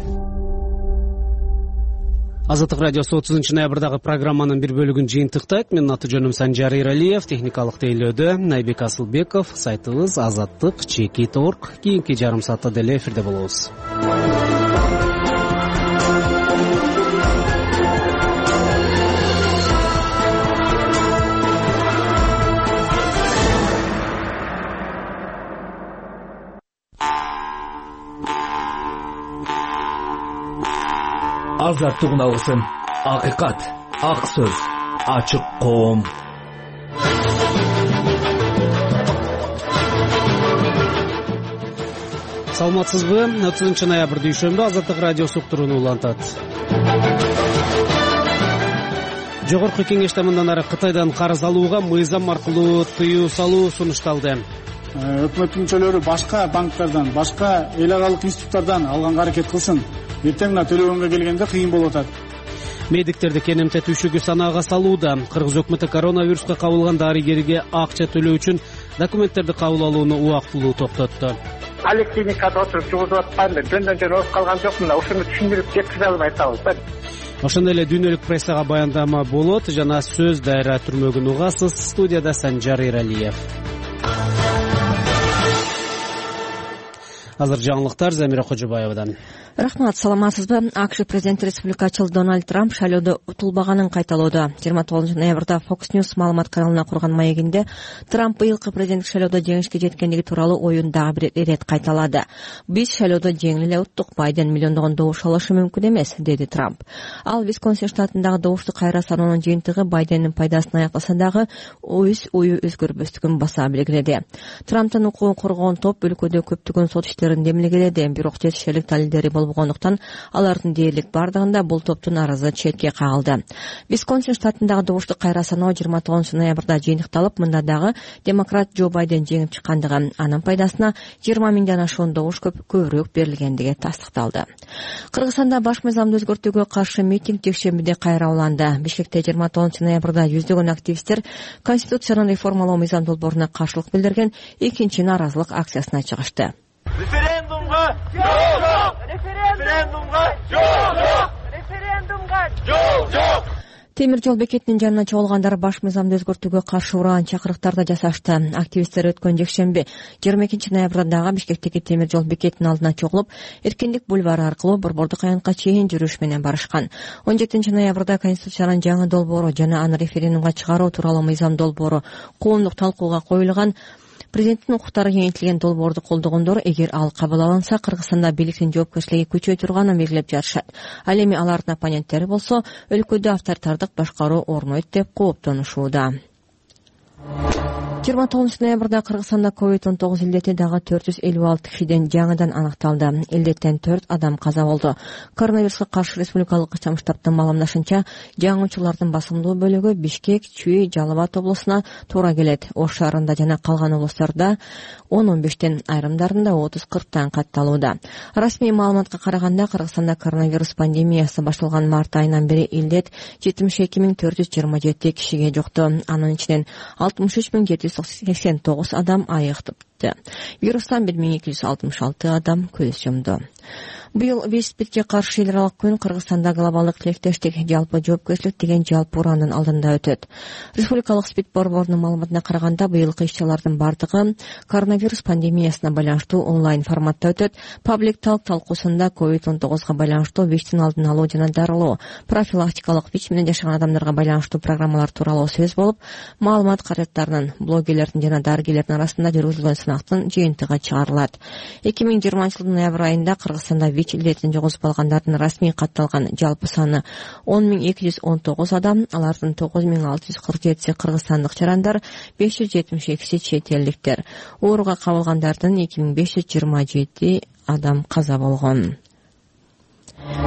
Азаттык радиосу отузунчу ноябрдагы программанын бир бөлүгүн жыйынтыктайт. Менин аты жөнүм Санжар Иралиев, техникалык тейлөөдө Найбек Асылбеков, сайтыбыз азаттык чекит точка орг. Кийинки жарым саатта деле эфирде болобуз. Азаттык алгысын, акыйкат, ак сөз, ачык коом. Саламатсызбы? отузунчу ноябрь дүйшөмбү Азаттык радиосу уктурууну улантат. Жогорку кеңеште мындан ары Кытайдан карыз алууга мыйзам аркылуу тыюу салуу сунушталды. Өкмөт мүчөлөрү башка банктардан, башка эл аралык институттардан алганга аракет кылсын. Эртең мына төлөгөнгө келгенде кыйын болуп атат. Медиктерди кенемте түшүгү санаага салууда. Кыргыз өкмөтү коронавируска кабылган дарыгерге акча төлөө үчүн документтерди кабыл алууну убактылуу токтотту. Поликлиникада отуруп жугузуп атканда жөндөн жөн ооруп калган жокмун. Ушуну түшүндүрүп жеткизе албай атабыз да. Ошондой эле дүйнөлүк прессага баяндама болот жана сөз дайра түрмөгүн угасыз. Студияда Санжар Иралиев. Азыр жаңылыктар Замира Кожобаевадан. Рахмат, саламатсызбы? АКШ президенти республикачыл Дональд Трамп шайлоодо утулбаганын кайталоодо. жыйырма тогузунчу ноябрда Fox News маалымат каналына курган маегинде Трамп быйылкы президенттик шайлоодо жеңишке жеткендиги тууралуу оюн дагы бир ирет кайталады. Биз шайлоодо жеңил эле уттук, Байден миллиондогон добуш алышы мүмкүн эмес, деди Трамп. Ал Висконсин штатындагы добушту кайра саноонун жыйынтыгы Байдендин пайдасын аякласа дагы өз ою өзгөрбөстүгүн баса белгиледи. Трамптын укугун коргогон топ өлкөдө көптөгөн сот иштерин демилгеледи, бирок жетишерлик далилдери болгондуктан алардын дээрлик бардыгында бул топтун арызы четке кагылды. Висконсин штатындагы добушту кайра саноо жыйырма тогузунчу ноябрда жыйынтыкталып, мында дагы демократ Джо Байден жеңип чыккандыгы, анын пайдасына жыйырма миңден ашуун добуш көбүрөөк берилгендиги тастыкталды. Кыргызстанда баш мыйзамды өзгөртүүгө каршы митинг жекшембиде кайра уланды. Бишкекте жыйырма тогузунчу ноябрда жүздөгөн активисттер Конституцияны реформалоо мыйзам долбооруна каршылык билдирген экинчи нааразылык акциясына чыгышты. Референдумга жок! Референдумга жок! Референдумга жок! Темир жол бекетинин жанына чогулгандар баш мыйзамды өзгөртүүгө каршы уран чакырыктарды жасашты. Активисттер өткөн жекшемби жыйырма экинчи ноябрда Бишкектеги темир жол бекетинин алдына чогулуп, Эркиндик бульвары аркылуу Борбордук аянтка чейин жүрүш менен барышкан. он жетинчи ноябрда Конституциянын жаңы долбоору жана аны референдумга чыгаруу тууралуу мыйзам долбоору коомдук талкууга коюлган. Президенттин укуктары кеңейтилген долбоорду колдогондор эгер ал кабыл алынса, Кыргызстанда бийликтин жоопкерчилиги күчөй турганын белгилеп жатышат. Ал эми алардын оппоненттери болсо, өлкөдө авторитардык башкаруу орнойт деп кооптонушууда. жыйырма тогузунчу ноябрда Кыргызстанда ковид он тогуз илдети дагы төрт жүз элүү алты кишиден жаңыдан аныкталды. Илдеттен төрт адам каза болду. Коронавируска каршы республикалык ычам штабтын маалымдашынча, жаңычулардын басымдуу бөлүгү Бишкек, Чүй, Жалал Абад облусуна туура келет. Ош шаарында жана калган облустарда он он бештен, айрымдарында отуз кырктан катталууда. Расмий маалыматка караганда, Кыргызстанда коронавирус пандемиясы башталган март айынан бери илдет жетимиш эки миң төрт жүз жыйырма жети кишиге жукту. Анын ичинен алтымыш үч миң жети жүз сексен тогуз адам айыктыпты. Вирустан бир миң эки жүз алтымыш алты адам көз жумду. Быйыл ВИЧ-СПИДке каршы эл аралык күн Кыргызстанда глобалдык тилектештик, жалпы жоопкерчилик деген жалпы ураандын алдында өтөт. Республикалык СПИД борборунун маалыматына караганда, быйылкы иш-чаралардын бардыгы коронавирус пандемиясына байланыштуу онлайн форматта өтөт. Паблик талк талкуусунда ковид он тогузга байланыштуу ВИЧтин алдын алуу жана дарылоо, профилактикалык ВИЧ менен жашаган адамдарга байланыштуу программалар тууралуу сөз болуп, маалымат каражаттарынын, блогерлердин жана дарыгерлердин арасында жүргүзүлгөн сынактын жыйынтыгы чыгарылат. эки миң жыйырманчы жылдын ноябрь айында Кыргызстанда ВИЧ илдетин жоготуп алгандардын расмий катталган жалпы саны он миң эки жүз он тогуз адам, алардын тогуз миң алты жүз кырк жетиси кыргызстандык жарандар, беш жүз жетимиш экиси чет элдиктер. Ооруга кабылгандардын эки миң беш жүз жыйырма жети адам каза болгон.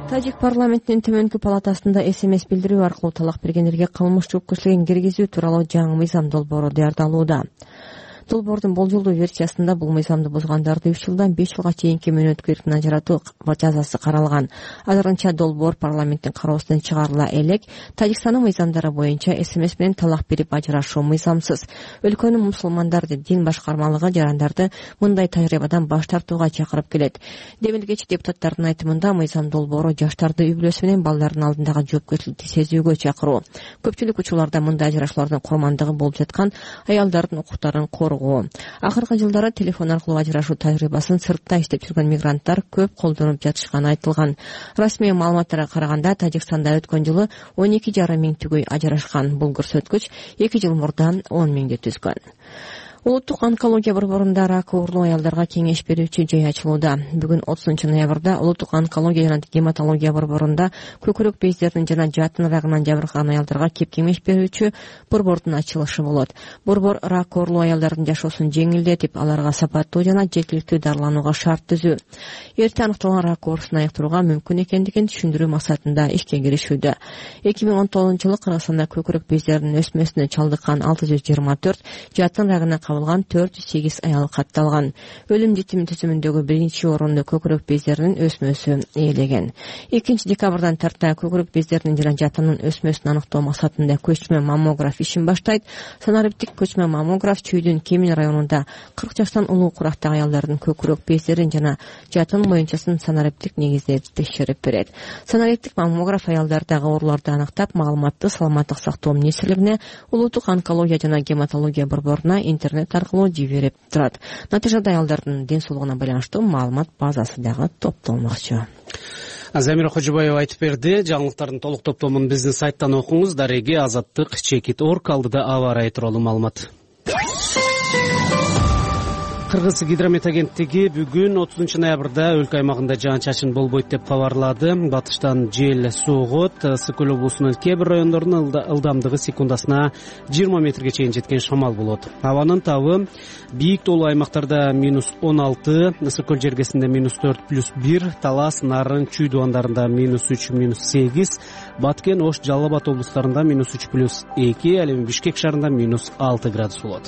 Тажик парламентинин төмөнкү палатасында эс эм эс билдирүү аркылуу талак бергендерге кылмыш жоопкерчилигин киргизүү тууралуу жаңы мыйзам долбоору даярдалууда. Долбоордун болжолдуу версиясында бул мыйзамды бузгандарды үч жылдан беш жылга чейинки мөөнөткө эркин ажыратуу жазасы каралган. Азырынча долбоор парламенттин кароосунан чыгарыла элек. Тажикстандын мыйзамдары боюнча эс эм эс менен талак берип ажырашуу мыйзамсыз. Өлкөнүн мусулмандарды дин башкармалыгы жарандарды мындай тажрыйбадан баш тартууга чакырып келет. Демилгечи депутаттардын айтымында мыйзам долбоору жаштарды үй бүлөсү менен балдардын алдындагы жоопкерчиликти сезүүгө чакыруу. Көпчүлүк учурларда мындай ажырашуулардын курмандыгы болуп жаткан аялдардын укуктарын коргоо. Акыркы жылдары телефон аркылуу ажырашуу тажрыйбасын сыртта иштеп жүргөн мигранттар көп колдонуп жатышканы айтылган. Расмий маалыматтарга караганда Тажикстанда өткөн жылы он эки жарым миң түгөй ажырашкан. Бул көрсөткүч эки жыл мурдан он миңди түзгөн. Улуттук онкология борборунда рак ооруну аялдарга кеңеш берүүчү жай ачылууда. Бүгүн отузунчу ноябрда Улуттук онкология жана гематология борборунда көкүрөк бездеринин жана жатын рагынан жабыркаган аялдарга кеп кеңеш берүүчү борбордун ачылышы болот. Борбор рак ооруну аялдардын жашоосун жеңилдетип, аларга сапаттуу жана жеткиликтүү дарыланууга шарт түзүү, эрте аныкталган рак оорусун айыктырууга мүмкүн экендигин түшүндүрүү максатында ишке киришүүдө. эки миң он тогузунчу жылы Кыргызстанда көкүрөк бездеринин өсмөсүнө чалдыккан алты жүз жыйырма төрт, жатын рагынан төрт жүз сегиз аял катталган. Өлүм житими түзүмүндөгү биринчи орунду көкүрөк бездеринин өсмөсү ээлеген. экинчи декабрдан тарта көкүрөк бездеринин жана жатынын өсмөсүн аныктоо максатында көчмө маммограф ишин баштайт. Санариптик көчмө маммограф Чүйдүн Кемин районунда кырк жаштан улуу курактагы аялдардын көкүрөк бездерин жана жатын моюнчасын санариптик негизде текшерип берет. Санариптик маммограф аялдардагы ооруларды аныктап, маалыматты саламаттык сактоо министрлигине, Улуттук онкология жана гематология борборуна интернет аркылуу жиберип турат. Натыйжада аялдардын ден соолугуна байланыштуу маалымат базасы дагы топтолмокчу. Замира Кожобаева айтып берди. Жаңылыктардын толук топтомун биздин сайттан окуңуз. Дареги Азаттык чекит орг алдыда аба ырайы тууралуу маалымат. Кыргыз гидромет агенттиги бүгүн отузунчу ноябрда өлкө аймагында жаан-чачын болбойт деп кабарлады. Батыштан жел соогот. Сыкөл облусунун кээ бир райондорунун ылдамдыгы секундасына жыйырма метрге чейин жеткен шамал болот. Абанын табы бийик тоолуу аймактарда минус он алты, Сыкөл жергесинде минус төрт плюс бир, Талас, Нарын, Чүй дубандарында минус үч, минус сегиз, Баткен, Ош, Жалал Абад облустарында минус үч плюс эки, ал эми Бишкек шаарында минус алты градус болот.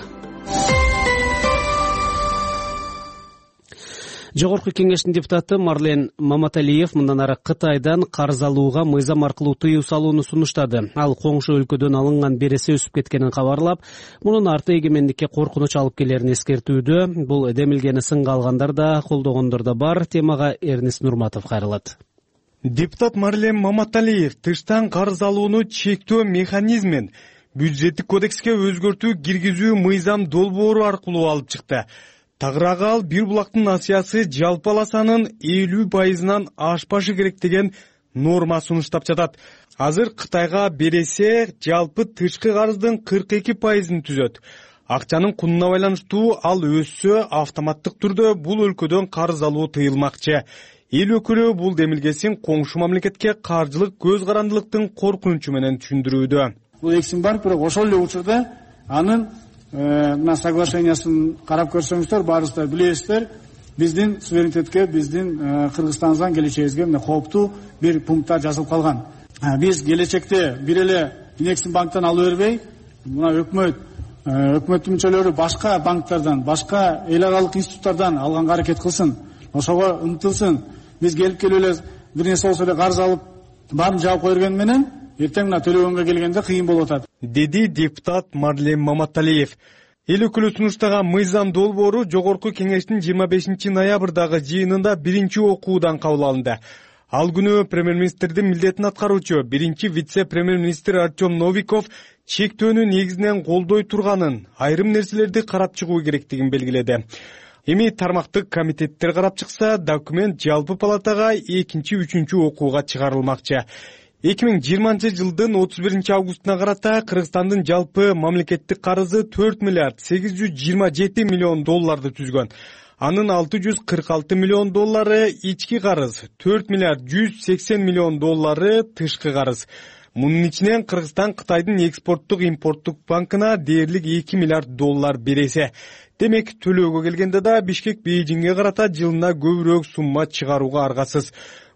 Жогорку кеңештин депутаты Марлен Маматалиев мындан ары Кытайдан карыз алууга мыйзам аркылуу тыюу салууну сунуштады. Ал коңшу өлкөдөн алынган бересе өсүп кеткенин кабарлап, мунун арты эгемендикке коркунуч алып келерин эскертүүдө. Бул демилгени сынга алгандар да, колдогондор да бар. Темага Эрнис Нурматов кайрылат. Депутат Марлен Маматалиев тыштан карыз алууну чектөө механизмин бюджеттик кодекске өзгөртүү киргизүү мыйзам долбоору аркылуу алып чыкты. Тагыраагы ал бир булактын насыясы жалпы аласанын элүү пайызынан ашпашы керек деген норма сунуштап жатат. Азыр Кытайга бересе жалпы тышкы карыздын кырк эки пайызын түзөт. Акчанын кунуна байланыштуу ал өссө автоматтык түрдө бул өлкөдөн карыз алуу тыйылмакчы. Эл өкүлү бул демилгесин коңшу мамлекетке каржылык көз карандылыктын коркунучу менен түшүндүрүүдө. Бул эксин бар, бирок ошол эле учурда анын мына соглашениясын карап көрсөңүздөр, баарыңыздар билесиздер, биздин суверенитетке, биздин Кыргызстандан келечегибизге мына кооптуу бир пункттар жазылып калган. Биз келечекте бир эле Инексим банктан алып бербей, мына өкмөт, өкмөттүн мүчөлөрү башка банктардан, башка эл аралык институттардан алганга аракет кылсын, ошого умтулсын. Биз келип келип эле бир нерсе болсо эле карыз алып баарын жаап кое берген менен эртең мына төлөгөнгө келгенде кыйын болуп атат, деди депутат Марлен Маматалиев. Эл өкүлү сунуштаган мыйзам долбоору жогорку кеңештин жыйырма бешинчи ноябрдагы жыйынында биринчи окуудан кабыл алынды. Ал күнү премьер-министрдин милдетин аткаруучу биринчи вице-премьер-министр Артем Новиков чектөөнү негизинен колдой турганын, айрым нерселерди карап чыгуу керектигин белгиледи. Эми тармактык комитеттер карап чыкса, документ жалпы палатага экинчи, үчүнчү окууга чыгарылмакчы. эки миң жыйырманчы жылдын отуз биринчи августуна карата Кыргызстандын жалпы мамлекеттик карызы төрт миллиард сегиз жүз жыйырма жети миллион долларды түзгөн. Анын алты жүз кырк алты миллион доллары ички карыз, төрт миллиард жүз сексен миллион доллары тышкы карыз. Мунун ичинен Кыргызстан Кытайдын экспорттук импорттук банкына дээрлик эки миллиард доллар бересе. Демек, төлөөгө келгенде да Бишкек Бейжиңге карата жылына көбүрөөк сумма чыгарууга аргасыз.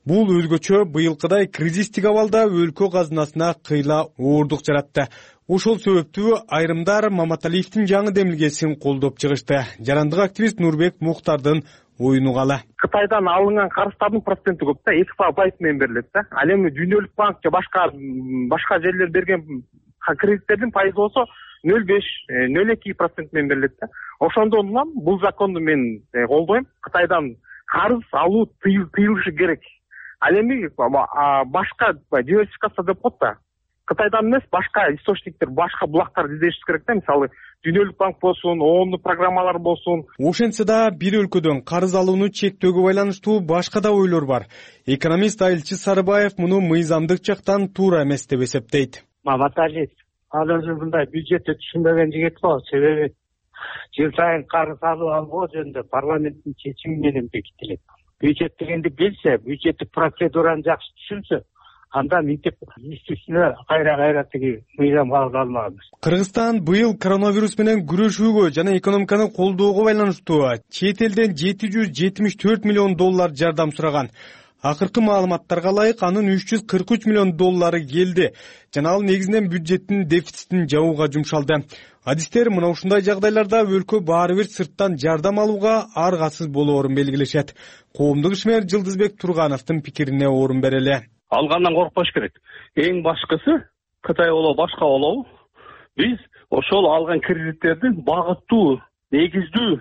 Бул өзгөчө быйылкыдай кризистик абалда өлкө казынасына кыйла оордук жаратты. Ошол себептүү айрымдар Маматалиевдин жаңы демилгесин колдоп чыгышты. Жарандык активист Нурбек Муктардын оюн угалы. Кытайдан алынган карыздардын проценти көп да, эки пайыз менен берилет да. Ал эми Дүйнөлүк банк же башка башка жерлер берген кредиттердин пайызы болсо нөл беш нөл эки процент менен берилет да. Ошондон улам бул законду мен колдойм. Кытайдан карыз алуу тыйылышы керек. Ал эми башка диверсификация деп коет да. Кытайдан эмес, башка источниктер, башка булактар издешибиз керек да. Мисалы, Дүйнөлүк банк болсун, оондун программалар болсун. Ошентсе да бир өлкөдөн карыз алууну чектөөгө байланыштуу башка да ойлор бар. Экономист Айылчы Сарыбаев муну мыйзамдык жактан туура эмес деп эсептейт. Маматалиев ал өзү мындай бюджетти түшүнбөгөн жигит го. Себеби жыл сайын карыз алуу албоо жөнүндө парламенттин чечими менен бекитилет. Бюджет дегенди билсе, бюджеттик процедураны жакшы түшүнсө, анда мектеп институтуна кайра-кайра тиги мыйзам кабыл алмакбыз. Кыргызстан быйыл коронавирус менен күрөшүүгө жана экономиканы колдоого байланыштуу чет элден жети жүз жетимиш төрт миллион доллар жардам сураган. Акыркы маалыматтарга ылайык анын үч жүз кырк үч миллион доллары келди жана ал негизинен бюджеттин дефицитин жабууга жумшалды. Адистер мына ушундай жагдайларда өлкө баары бир сырттан жардам алууга аргасыз болоорун белгилешет. Коомдук ишмер Жылдызбек Тургановдун пикирине орун берели. Алгандан коркпош керек. Эң башкысы Кытай болобу, башка болобу, биз ошол алган кредиттерди багыттуу, негиздүү,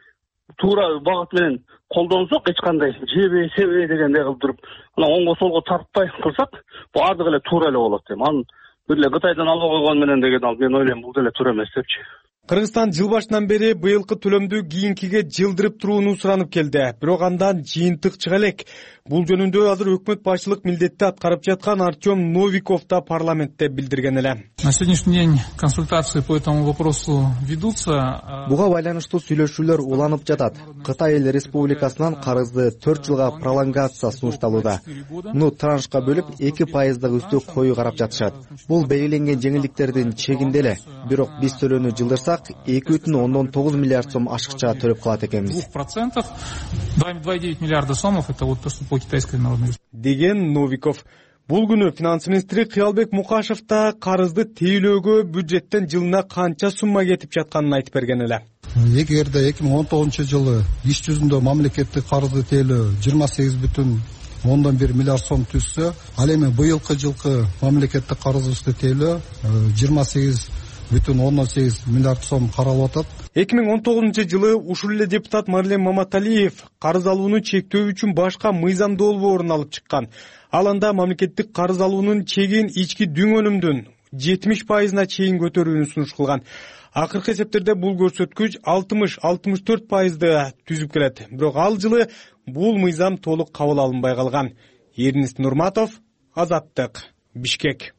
туура багыт менен колдонсок, эч кандай жебе, себе дегендей кылып туруп, анан оңго солго тартпай кылсак, баардыгы эле туура эле болот дейм. Анын бир эле Кытайдан алып койгон менен деген ал мен ойлойм бул деле туура эмес депчи. Кыргызстан жыл башынан бери быйылкы төлөмдү кийинкиге жылдырып турууну суранып келди. Бирок андан жыйынтык чыга элек. Бул жөнүндө азыр өкмөт башчылык милдетти аткарып жаткан Артем Новиков да парламентте билдирген эле. На сегодняшний день консультации по этому вопросу ведутся. Буга байланыштуу сүйлөшүүлөр уланып жатат. Кытай эл республикасынан карызды төрт жылга пролонгация сунушталууда. Муну траншка бөлүп эки пайыздык үстү кою карап жатышат. Бул белгиленген жеңилдиктердин чегинде эле. Бирок биз төлөөнү жылдырсак эки бүтүн ондон тогуз миллиард сом ашыкча төлөп калат экенбиз. двух процентов два и девять миллиарда сомов это вот то, что по китайской народной республике. Деген Новиков. Бул күнү финанс министри Кыялбек Мукашев да карызды тейлөөгө бюджеттен жылына канча сумма кетип жатканын айтып берген эле. Эгерде эки миң он тогузунчу жылы иш жүзүндө мамлекеттик карызды тейлөө жыйырма сегиз бүтүн ондон бир миллиард сом түшсө, ал эми быйылкы жылкы мамлекеттик карызды тейлөө жыйырма сегиз бүтүн ондон сегиз миллиард сом каралып атат. эки миң он тогузунчу жылы ушул эле депутат Марлен Маматалиев карыз алууну чектөө үчүн башка мыйзам долбоорун алып чыккан. Ал анда мамлекеттик карыз алуунун чегин ички дүң өнүмдүн жетимиш пайызына чейин көтөрүүнү сунуш кылган. Акыркы эсептерде бул көрсөткүч алтымыш алтымыш төрт пайызды түзүп келет. Бирок ал жылы бул мыйзам толук кабыл алынбай калган. Эрнис Нурматов, Азаттык, Бишкек.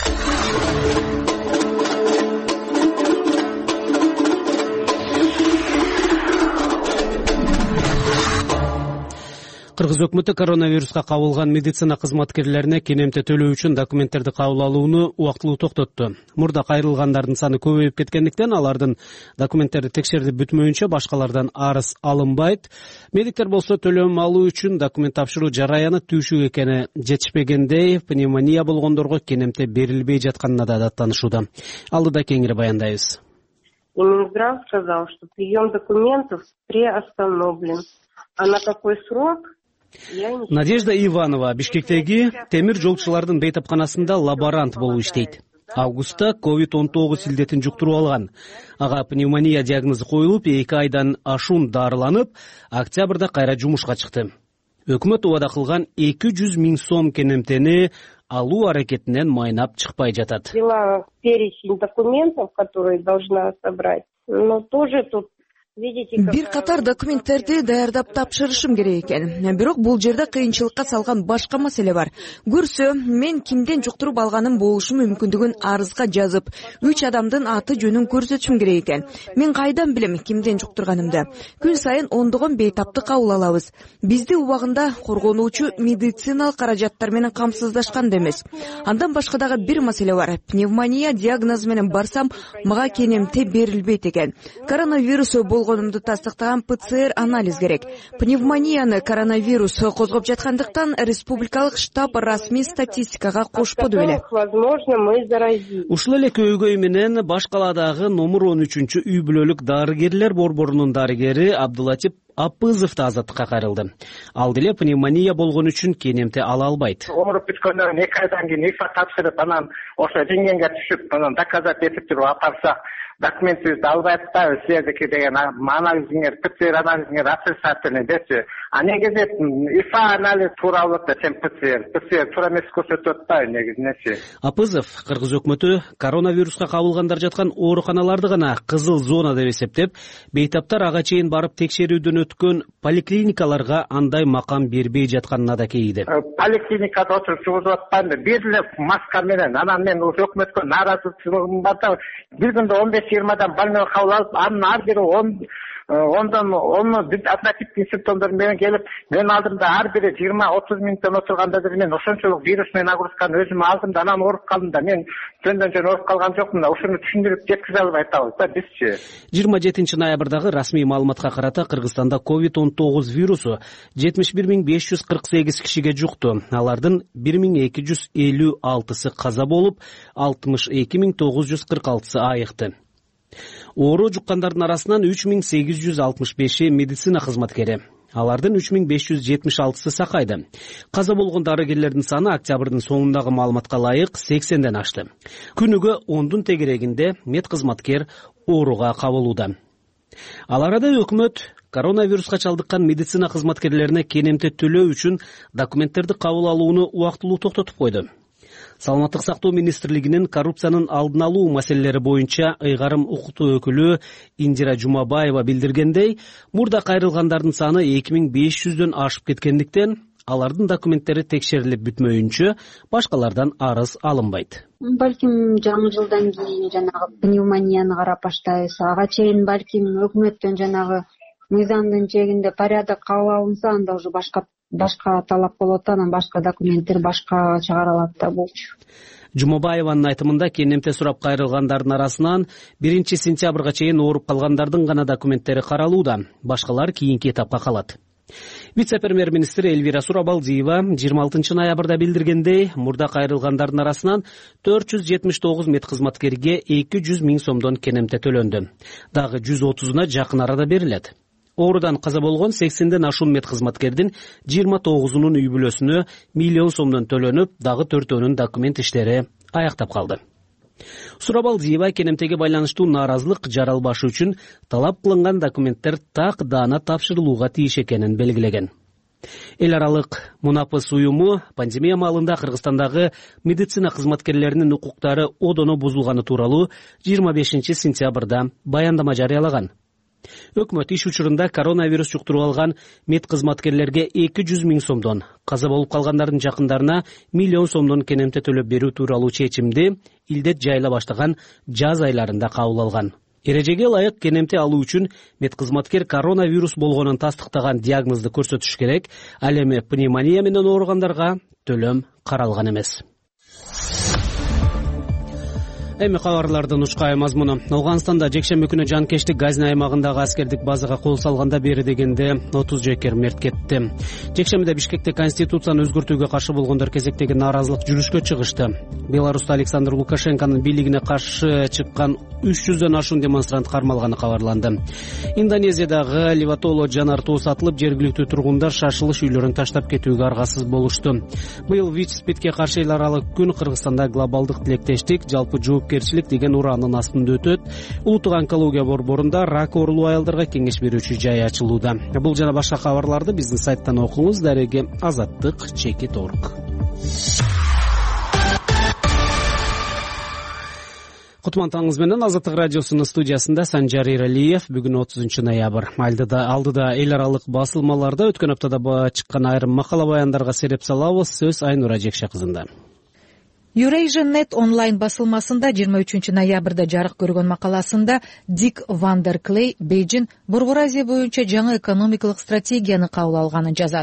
Кыргыз өкмөтү коронавируска кабылган медицина кызматкерлерине кенемте төлөө үчүн документтерди кабыл алууну убактылуу токтотту. Мурда кайрылгандардын саны көбөйүп кеткендиктен алардын документтерди текшертип бүтмөйүнчө башкалардан арыз алынбайт. Медиктер болсо төлөм алуу үчүн документ тапшыруу жараяны түйшүк экени жетишпегендей, пневмония болгондорго кенемте берилбей жатканына да даттанышууда. Алдыда кеңири баяндайбыз. Минздрав сказал, что прием документов приостановлен. А на какой срок? Надежда Иванова Бишкектеги темир жолчулардын бейтапканасында лаборант болуп иштейт. Августта ковид он тогуз илдетин жуктуруп алган. Ага пневмония диагнозу коюлуп, эки айдан ашуун дарыланып, октябрда кайра жумушка чыкты. Өкмөт убада кылган эки жүз миң сом кенемтени алуу аракетинен майнап чыкпай жатат. Взяла перечень документов, которые должна собрать, но тоже тут Бир катар документтерди даярдап тапшырышым керек экен. Бирок бул жерде кыйынчылыкка салган башка маселе бар. Көрсө, мен кимден жуктуруп алганым болушу мүмкүндүгүн арызга жазып, үч адамдын аты жөнүн көрсөтүшүм керек экен. Мен кайдан билем кимден жуктурганымды? Күн сайын ондогон бейтапты кабыл алабыз. Бизди убагында коргонуучу медициналык каражаттар менен камсыздашкан да эмес. Андан башка дагы бир маселе бар. Пневмония диагнозу менен барсам, мага кенемте берилбейт экен. Коронавирусу бол болгонумду тастыктаган ПЦР анализ керек. Пневмонияны коронавирус козгоп жаткандыктан республикалык штаб расмий статистикага кошподу беле. Возможно, мы заразились. Ушул эле көйгөй менен баш каладагы номер он үчүнчү үй бүлөлүк дарыгерлер борборунун дарыгери Абдулатип Апызов да азаттыкка кайрылды. Ал деле пневмония болгон үчүн кенемте ала албайт. Ооруп бүткөндөн эки айдан кийин ИФА тапшырып, анан ошо рентгенге түшүп, анан доказать этип туруп апарсак, документибизди албай атпайбы сиздики деген анализиңер, ПЦР анализиңер отрицательный дечи. А негизи ИФА анализ туура болот да, сен ПЦР. ПЦР туура эмес көрсөтүп атпайбы негизинечи. Апызов кыргыз өкмөтү коронавируска кабылгандар жаткан ооруканаларды гана кызыл зона деп эсептеп, бейтаптар ага чейин барып текшерүүдөн өткөн поликлиникаларга андай макам бербей жатканына да кейиди. Поликлиникада отуруп чыгызып атпаймын. Бир эле маска менен, анан мен ушу өкмөткө нааразычылыгым бар да, бир күндө он беш жыйырмадан больной кабыл алып, анын ар бири он ондон он однотипный симптомдор менен келип, мен алдымда ар бири жыйырма отуз мүнөттөн отурганда деле мен ошончолук вирус менен нагрузканы өзүм алдым да, анан ооруп калдым да. Мен жөндөн жөн ооруп калган жокмун да. Ошону түшүндүрүп жеткизе албай атабыз да бизчи. жыйырма жетинчи ноябрдагы расмий маалыматка карата Кыргызстанда ковид он тогуз вирусу жетимиш бир миң беш жүз кырк сегиз кишиге жукту. Алардын бир миң эки жүз элүү алтысы каза болуп, алтымыш эки миң тогуз жүз кырк алтысы айыкты. Оору жуккандардын арасынан үч миң сегиз жүз алтымыш беши медицина кызматкери. Алардын үч миң беш жүз жетимиш алтысы сакайды. Каза болгон дарыгерлердин саны октябрдын соңундагы маалыматка ылайык сексенден ашты. Күнүгө ондун тегерегинде мед кызматкер ооруга кабылууда. Ал арада өкмөт коронавируска чалдыккан медицина кызматкерлерине кенемте төлөө үчүн документтерди кабыл алууну убактылуу токтотуп койду. Саламаттык сактоо министрлигинин коррупциянын алдын алуу маселелери боюнча ыйгарым укуктуу өкүлү Индира Жумабаева билдиргендей, мурда кайрылгандардын саны эки миң беш жүздөн ашып кеткендиктен, алардын документтери текшерилип бүтмөйүнчө башкалардан арыз алынбайт. Балким жаңы жылдан кийин жанагы пневмонияны карап баштайбыз. Ага чейин балким өкмөттөн жанагы мыйзамдын чегинде порядок кабыл алынса, анда уже башка башка талап болот, анан башка документтер башка чыгарылат да болчу. Жумабаеванын айтымында кенемте сурап кайрылгандардын арасынан биринчи сентябрга чейин ооруп калгандардын гана документтери каралууда, башкалар кийинки этапка калат. Вице-премьер-министр Эльвира Сурабалдиева жыйырма алтынчы ноябрда билдиргендей, мурда кайрылгандардын арасынан төрт жүз жетимиш тогуз мед кызматкерге эки жүз миң сомдон кенемте төлөндү. Дагы жүз отузуна жакын арада берилет. Оорудан каза болгон сексенден ашуун мед кызматкердин жыйырма тогузунун үй бүлөсүнө миллион сомдон төлөнүп, дагы төртөөнүн документ иштери аяктап калды. Сурабалдиева кенемтеге байланыштуу нааразылык жаралбашы үчүн талап кылынган документтер так даана тапшырылууга тийиш экенин белгилеген. Эл аралык Мунапыс уюму пандемия маалында Кыргызстандагы медицина кызматкерлеринин укуктары одоно бузулганы тууралуу жыйырма бешинчи сентябрда баяндама жарыялаган. Өкмөт иш учурунда коронавирус жуктуруп алган мед кызматкерлерге эки жүз миң сомдон, каза болуп калгандардын жакындарына миллион сомдон кенемте төлөп берүү тууралуу чечимди илдет жайыла баштаган жаз айларында кабыл алган. Эрежеге ылайык кенемте алуу үчүн мед кызматкер коронавирус болгонун тастыктаган диагнозду көрсөтүш керек, ал эми пневмония менен ооругандарга төлөм каралган эмес. Эми кабарлардын учкай мазмуну. Ауганстанда жекшемби күнү жанкештик Газни аймагындагы аскердик базага кол салганда бери дегенде отуз жекер мерт кетти. Жекшембиде Бишкекте конституцияны өзгөртүүгө каршы болгондор кезектеги нааразылык жүрүшкө чыгышты. Беларуста Александр Лукашенконун бийлигине каршы чыккан үч жүздөн ашуун демонстрант кармалганы кабарланды. Индонезиядагы Леватоло жанар тоо сатылып, жергиликтүү тургундар шашылыш үйлөрүн таштап кетүүгө аргасыз болушту. Быйыл ВИЧ-спидке каршы эл аралык күн Кыргызстанда глобалдык тилектештик, жалпы жоопкерчилик деген ураанын астында өтөт. Улуттук онкология борборунда рак оорулуу аялдарга кеңеш берүүчү жай ачылууда. Бул жана башка кабарларды биздин сайттан окуңуз. Дареги азаттык чекит орг. Кутман таңыңыз менен Азаттык радиосунун студиясында Санжар Иралиев. Бүгүн отузунчу ноябрь. Алдыда алдыда эл аралык басылмаларда өткөн аптада чыккан айрым макала баяндарга сереп салабыз. Сөз Айнура Жекше кызында. Eurasian Net онлайн басылмасында жыйырма үчүнчү ноябрда жарык көргөн макаласында Дик Вандер Клей Бейжин Борбор Азия боюнча жаңы экономикалык стратегияны кабыл алганын жазат.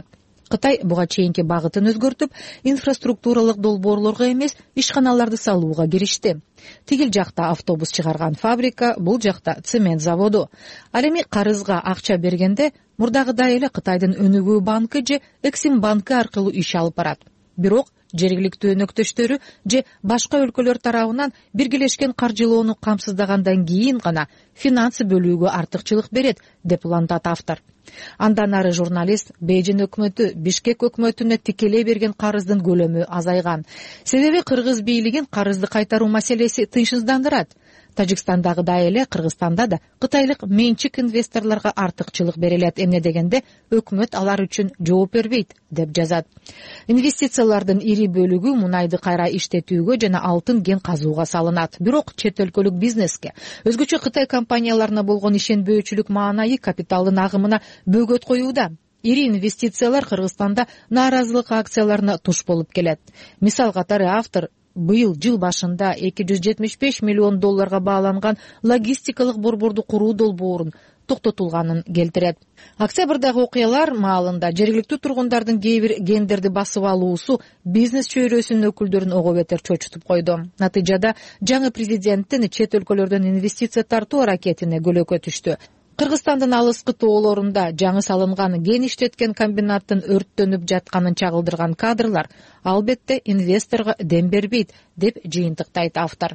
Кытай буга чейинки багытын өзгөртүп, инфраструктуралык долбоорлорго эмес, ишканаларды салууга киришти. Тигил жакта автобус чыгарган фабрика, бул жакта цемент заводу. Ал эми карызга акча бергенде мурдагыдай эле Кытайдын Өнүгүү банкы же Эксим банкы аркылуу иш алып барат. Бирок жергиликтүү өнөктөштөрү же башка өлкөлөр тарабынан биргелешкен каржылоону камсыздагандан кийин гана финансы бөлүүгө артыкчылык берет, деп улантат автор. Андан ары журналист Бейжин өкмөтү Бишкек өкмөтүнө тикелей берген карыздын көлөмү азайган. Себеби кыргыз бийлигин карызды кайтаруу маселеси тынчсыздандырат. Тажикстандагыдай эле Кыргызстанда да кытайлык менчик инвесторлорго артыкчылык берилет, эмне дегенде өкмөт алар үчүн жооп бербейт, деп жазат. Инвестициялардын ири бөлүгү мунайды кайра иштетүүгө жана алтын кен казууга салынат. Бирок чет өлкөлүк бизнеске, өзгөчө Кытай компанияларына болгон ишенбөөчүлүк маанайы капиталдын агымына бөгөт коюуда. Ири инвестициялар Кыргызстанда нааразылык акцияларына туш болуп келет. Мисал катары автор быйыл жыл башында эки жүз жетимиш беш миллион долларга бааланган логистикалык борборду куруу долбоорун токтотулганын келтирет. Октябрдагы окуялар маалында жергиликтүү тургундардын кээ бир гендерди басып алуусу бизнес чөйрөсүнүн өкүлдөрүн ого бетер чочутуп койду. Натыйжада жаңы президенттин чет өлкөлөрдөн инвестиция тартуу аракетине көлөкө түштү. Кыргызстандын алыскы тоолорунда жаңы салынган кен иштеткен комбинаттын өрттөнүп жатканын чагылдырган кадрлар албетте инвесторго дем бербейт, деп жыйынтыктайт автор.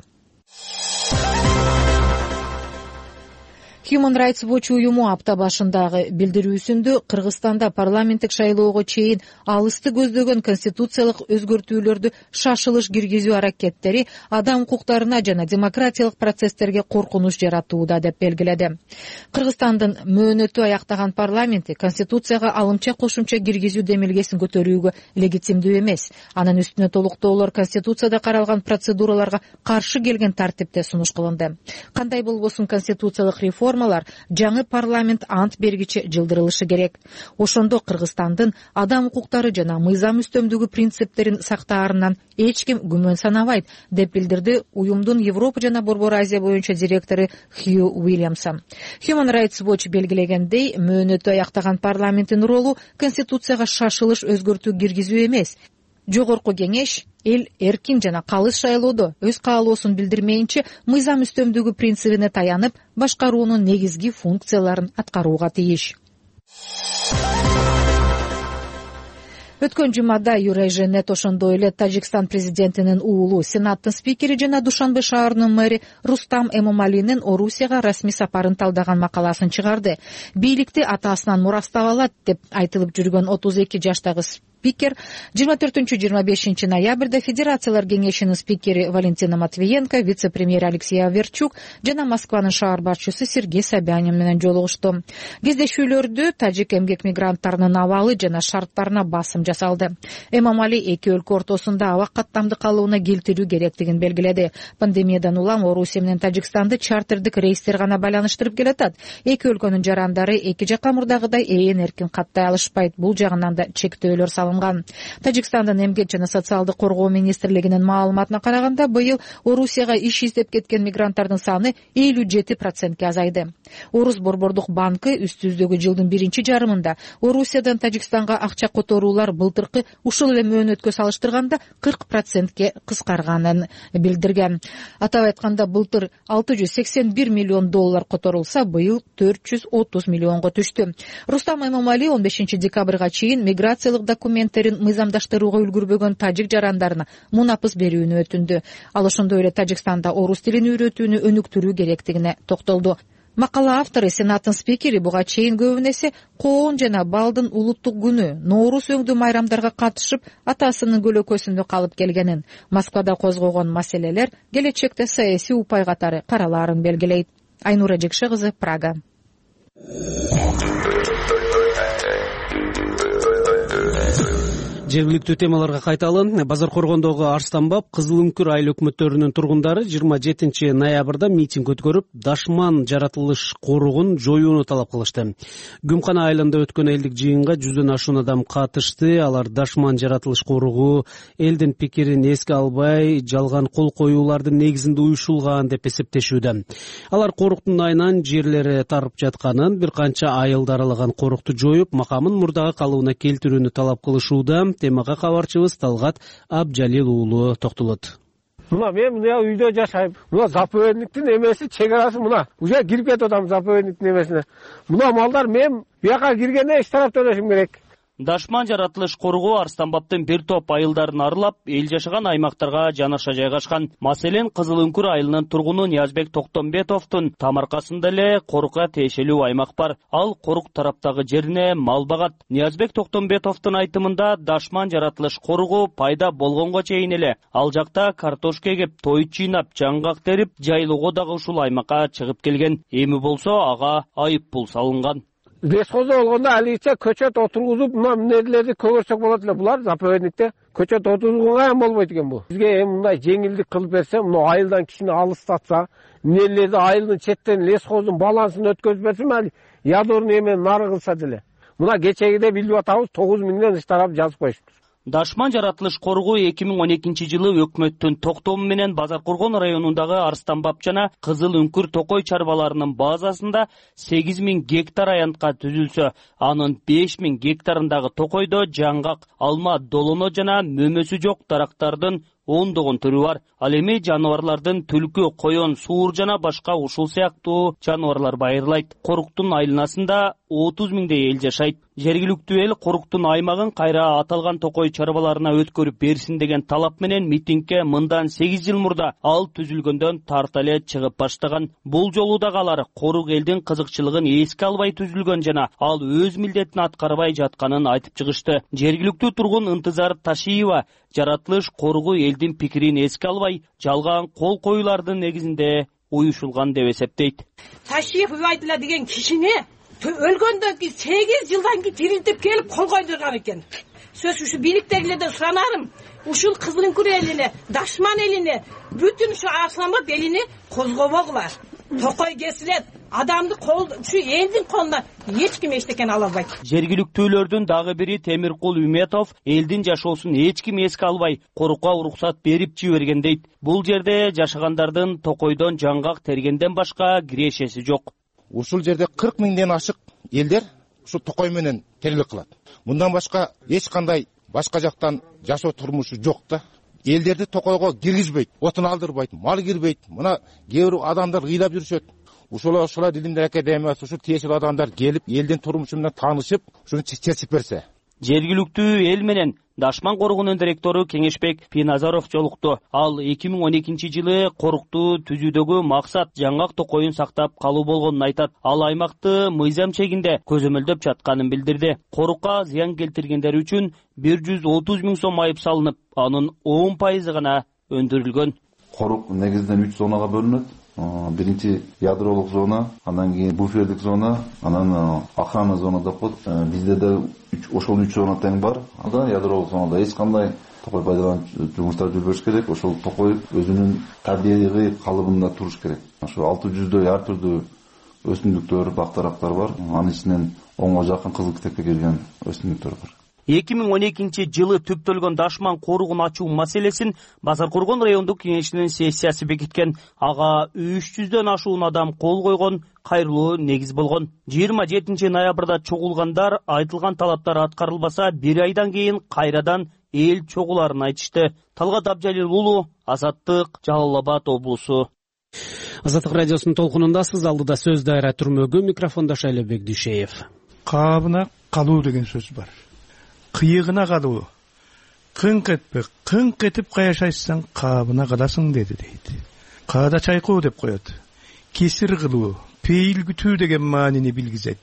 Human Rights Watch уюму апта башындагы билдирүүсүндө Кыргызстанда парламенттик шайлоого чейин алысты көздөгөн конституциялык өзгөртүүлөрдү шашылыш киргизүү аракеттери адам укуктарына жана демократиялык процесстерге коркунуч жаратууда, деп белгиледи. Кыргызстандын мөөнөтү аяктаган парламенти конституцияга алымча кошумча киргизүү демилгесин көтөрүүгө легитимдүү эмес. Анын үстүнө толуктоолор конституцияда каралган процедураларга каршы келген тартипте сунуш кылынды. Кандай болбосун конституциялык реформа жаңы парламент ант бергиче жылдырылышы керек. Ошондо Кыргызстандын адам укуктары жана мыйзам үстөмдүгү принциптерин сактаарынан эч ким күмөн санабайт, деп билдирди уюмдун Европа жана Борбор Азия боюнча директору Хью Уильямс. Human Rights Watch белгилегендей, мөөнөтү аяктаган парламенттин ролу конституцияга шашылыш өзгөртүү киргизүү эмес. Жогорку кеңеш эл эркин жана калыс шайлоодо өз каалоосун билдирмейинче мыйзам үстөмдүгү принцибине таянып башкаруунун негизги функцияларын аткарууга тийиш. Өткөн жумада Юрейженет ошондой эле Тажикстан президентинин уулу, Сенаттын спикери жана Душанбе шаарынын мэри Рустам Эмомалинин Орусияга расмий сапарын талдаган макаласын чыгарды. Бийликти атасынан мурастап алат деп айтылып жүргөн отуз эки жаштагы спикер жыйырма төртүнчү жыйырма бешинчи ноябрда Федерациялар кеңешинин спикери Валентина Матвиенко, вице-премьер Алексей Аверчук жана Москванын шаар башчысы Сергей Собянин менен жолугушту. Кездешүүлөрдө тажик эмгек мигранттарынын абалы жана шарттарына басым жасалды. Эмомали эки өлкө ортосунда аба каттамды калыбына келтирүү керектигин белгиледи. Пандемиядан улам Орусия менен Тажикстанды чартердик рейстер гана байланыштырып келатат. Эки өлкөнүн жарандары эки жакка мурдагыдай ээн эркин каттай алышпайт. Бул жагынан да чектөөлөр салынган. Тажикстандын эмгек жана социалдык коргоо министрлигинин маалыматына караганда, быйыл Орусияга иш издеп кеткен мигранттардын саны элүү жети процентке азайды. Орус борбордук банкы үстүбүздөгү жылдын биринчи жарымында Орусиядан Тажикстанга акча которуулар былтыркы ушул эле мөөнөткө салыштырганда кырк процентке кыскарганын билдирген. Атап айтканда, былтыр алты жүз сексен бир миллион доллар которулса, быйыл төрт жүз отуз миллионго түштү. Рустам Эмомали он бешинчи декабрга чейин миграциялык документтерин мыйзамдаштырууга үлгүрбөгөн тажик жарандарына мунапыс берүүнү өтүндү. Ал ошондой эле Тажикстанда орус тилин үйрөтүүнү өнүктүрүү керектигине токтолду. Макала автору, Сенаттын спикери буга чейин көбүн эсе коон жана балдын улуттук күнү, Ноорус өңдүү майрамдарга катышып, атасынын көлөкөсүндө калып келгенин, Москвада козгогон маселелер келечекте саясий упай катары каралаарын белгилейт. Айнура Жекше кызы, Прага. Жергиликтүү темаларга кайталы. Базар Коргондогу Арстанбап, Кызыл үңкүр айыл өкмөттөрүнүн тургундары жыйырма жетинчи ноябрда митинг өткөрүп, Дашман жаратылыш коругун жоюуну талап кылышты. Гүмкана айылында өткөн элдик жыйынга жүздөн ашуун адам катышты. Алар Дашман жаратылыш коругу элдин пикирин эске албай, жалган кол коюулардын негизинде уюшулган деп эсептешүүдө. Алар коруктун айынан жерлери тарып жатканын, бир канча айылды аралаган корукту жоюп, макамын мурдагы калыбына келтирүүнү талап кылышууда. Темага кабарчыбыз Талгат Абжалил уулу токтолот. Мына мен мына үйдө жашайм. Мына заповедниктин эмеси чек арасы мына. Уже кирип кетип атам заповедниктин эмесине. Мына малдар мен бияка киргенде эч тараптан өтүшүм керек. Дашман жаратылыш коругу Арстанбаптын бир топ айылдарын арылап, эл жашаган аймактарга жанаша жайгашкан. Маселен, Кызыл үңкүр айылынын тургуну Ниязбек Токтомбетовдун тамаркасында эле корукка тиешелүү аймак бар. Ал корук тараптагы жерине мал багат. Ниязбек Токтомбетовдун айтымында Дашман жаратылыш коругу пайда болгонго чейин эле ал жакта картошка эгип, той чыйнап, жаңгак терип, жайлоого дагы ушул аймакка чыгып келген. Эми болсо ага айып пул салынган. Лесхозо болгондо алийче көчөт отургузуп, мына эмнелерди көгөрсөк болот эле. Булар заповедникте көчөт отургузганга эм болбойт экен бу. Бизге эми мындай жеңилдик кылып берсе, мына айылдан кичине алыстатса, эмнелерди айылдын четтен лесхоздун балансын өткөзүп берсе, mayli ядорный эмен нары кылса деле. Мына кечегиде билип атабыз тогуз миңден ыч тарап жазып коюшту. Дашман жаратылыш коругу эки миң он экинчи жылы өкмөттүн токтому менен Базар Коргон районундагы Арстанбап жана Кызыл үңкүр токой чарбаларынын базасында сегиз миң гектар аянтка түзүлсө, анын беш миң гектарындагы токойдо жаңгак, алма, долоно жана мөмөсү жок дарактардын ондогон түрү бар. Ал эми жаныбарлардын түлкү, коён, суур жана башка ушул сыяктуу жаныбарлар байырлайт. Коруктун айланасында отуз миңдей эл жашайт. Жергиликтүү эл коруктун аймагын кайра аталган токой чарбаларына өткөрүп берсин деген талап менен митингге мындан сегиз жыл мурда ал түзүлгөндөн тарта эле чыгып баштаган. Бул жолу дагы алар корук элдин кызыкчылыгын эске албай түзүлгөн жана ал өз милдетин аткарбай жатканын айтып чыгышты. Жергиликтүү тургун Ынтызар Ташиева жаратылыш коругу элдин пикирин эске албай, жалган кол коюулардын негизинде уюшулган деп эсептейт. Ташиев Убайдулла деген кишини өлгөндөн кийин сегиз жылдан кийин тирилтип келип кол койдурган экен. Сөз ушу бийликтегилерден суранарым, ушул Кызыл үңкүр элине, Дашман элине, бүтүн ушу Арстанбап элине козгобогулар. Токой кесилет, адамды кол, ушу элдин колуна эч ким эчтекен ала албайт. Жергиликтүүлөрдүн дагы бири Темиркул Үметов элдин жашоосун эч ким эске албай, корукка уруксат берип жиберген дейт. Бул жерде жашагандардын токойдон жаңгак тергенден башка кирешеси жок. Ушул жерде кырк миңден ашык элдер ушу токой менен тирилик кылат. Мындан башка эч кандай башка жактан жашоо турмушу жок да. Элдерди токойго киргизбейт, отун алдырбайт, мал кирбейт. Мына кээ бир адамдар ыйлап жүрүшөт. Ушул ушул Дилимдер академиясы ушул тиешелүү адамдар келип, элдин турмушу менен таанышып, ушуну чечип берсе. Жергиликтүү эл менен Дашман коругунун директору Кеңешбек Пиназаров жолукту. Ал эки миң он экинчи жылы корукту түзүүдөгү максат жаңгак токойун сактап калуу болгонун айтат. Ал аймакты мыйзам чегинде көзөмөлдөп жатканын билдирди. Корукка зыян келтиргендер үчүн бир жүз отуз миң сом айып салынып, анын он пайызы гана өндүрүлгөн. Корук негизинен үч зонага бөлүнөт. Биринчи ядролук зона, андан кийин буфердик зона, анан охрана зона деп коет. Бизде да ошол үч зона тең бар. Анда ядролук зонада эч кандай токой пайдаланып жумуштар жүрбөш керек. Ошол токой өзүнүн табигый калыбында туруш керек. Ошо алты жүздөй ар түрдүү өсүмдүктөр, бактарактар бар. Анын ичинен онго жакын кызыл китепке кирген өсүмдүктөр бар. эки миң он экинчи жылы түптөлгөн Дашман коругун ачуу маселесин Базар Коргон райондук кеңешинин сессиясы бекиткен. Ага үч жүздөн ашуун адам кол койгон, кайрылуу негиз болгон. жыйырма жетинчи ноябрда чогулгандар айтылган талаптар аткарылбаса, бир айдан кийин кайрадан эл чогуларын айтышты. Талгат Абжалил уулу, Азаттык, Жалал Абад облусу. Азаттык радиосунун толкунундасыз. Алдыда сөз дайра түрмөгү, микрофондо Шайлебек Дүйшеев. Кабына калуу деген сөз бар. Кыйыгына калуу. Кыңк этпе, кыңк этип каяшайсаң, кабына каласың деди дейт. Каада чайкоо деп коет. Кесир кылуу, пейил күтүү деген маанини билгизет.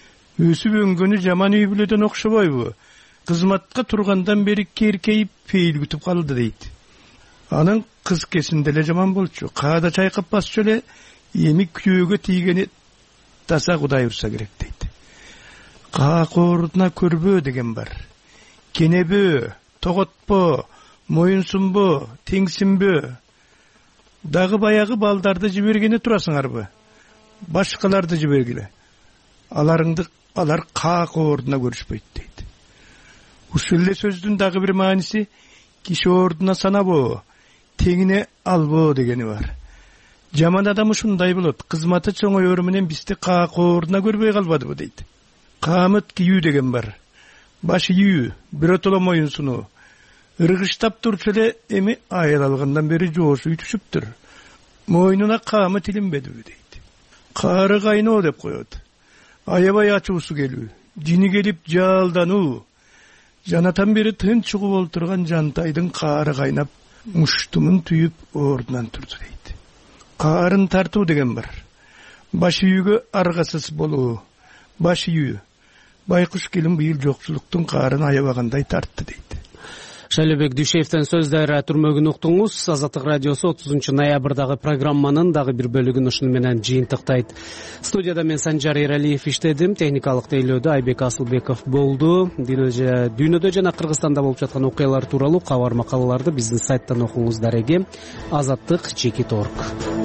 Өсүп өңгөнү жаман үй бүлөдөн окшобойбу? Кызматка тургандан бери керкейип пейил күтүп калды дейт. Анын кыз кесинде эле жаман болчу. Каада чайкап басчу эле, эми күйөөгө тийгени таса Кудай урса керек дейт. Каакордуна көрбөө деген бар. кенебі, тоғытпы, мойынсынбы, теңсінбі. Дағы баяғы балдарды жібергені турасыңарбы? Башқаларды жібергілі. Аларыңды алар қақ ордына көрішпейді дейді. Ушулле сөздің дағы бір мағынысы киши ордына санабы, теңіне албы дегені бар. Жаман адам ушундай болот. Кызматы чоңой өрүмүнөн бизди каа коордуна көрбөй калбадыбы дейт. Камыт кийүү деген бар. Баш ийүү, биротоло моюн сунуу. Ыргыштап турчу эле эми айыл алгандан бери жоосу үтүшүптүр. Мойнуна камыт илинбедиби дейт. Каары кайноо деп коет. Аябай ачуусу келүү, жини келип жалдануу. Жанатан бери тынч угуп олтурган жантайдын каары кайнап, муштумун түйүп ордунан турду дейт. Каарын тартуу деген бар. Баш үйгө аргасыз болуу. Баш үйү. Байкуш келин быйыл жокчулуктун каарын аябагандай тартты дейт. Шайлебек Дүйшеевден сөздөр түрмөгүн уктуңуз. Азаттык радиосу отузунчу ноябрдагы программанын дагы бир бөлүгүн ушуну менен жыйынтыктайт. Студияда мен Санжар Эралиев иштедим. Техникалык тейлөөдө Айбек Асылбеков болду. Дүйнөдө жана Кыргызстанда болуп жаткан окуялар тууралуу кабар макалаларды биздин сайттан окуңуз дареги. Азаттык чекит точка орг.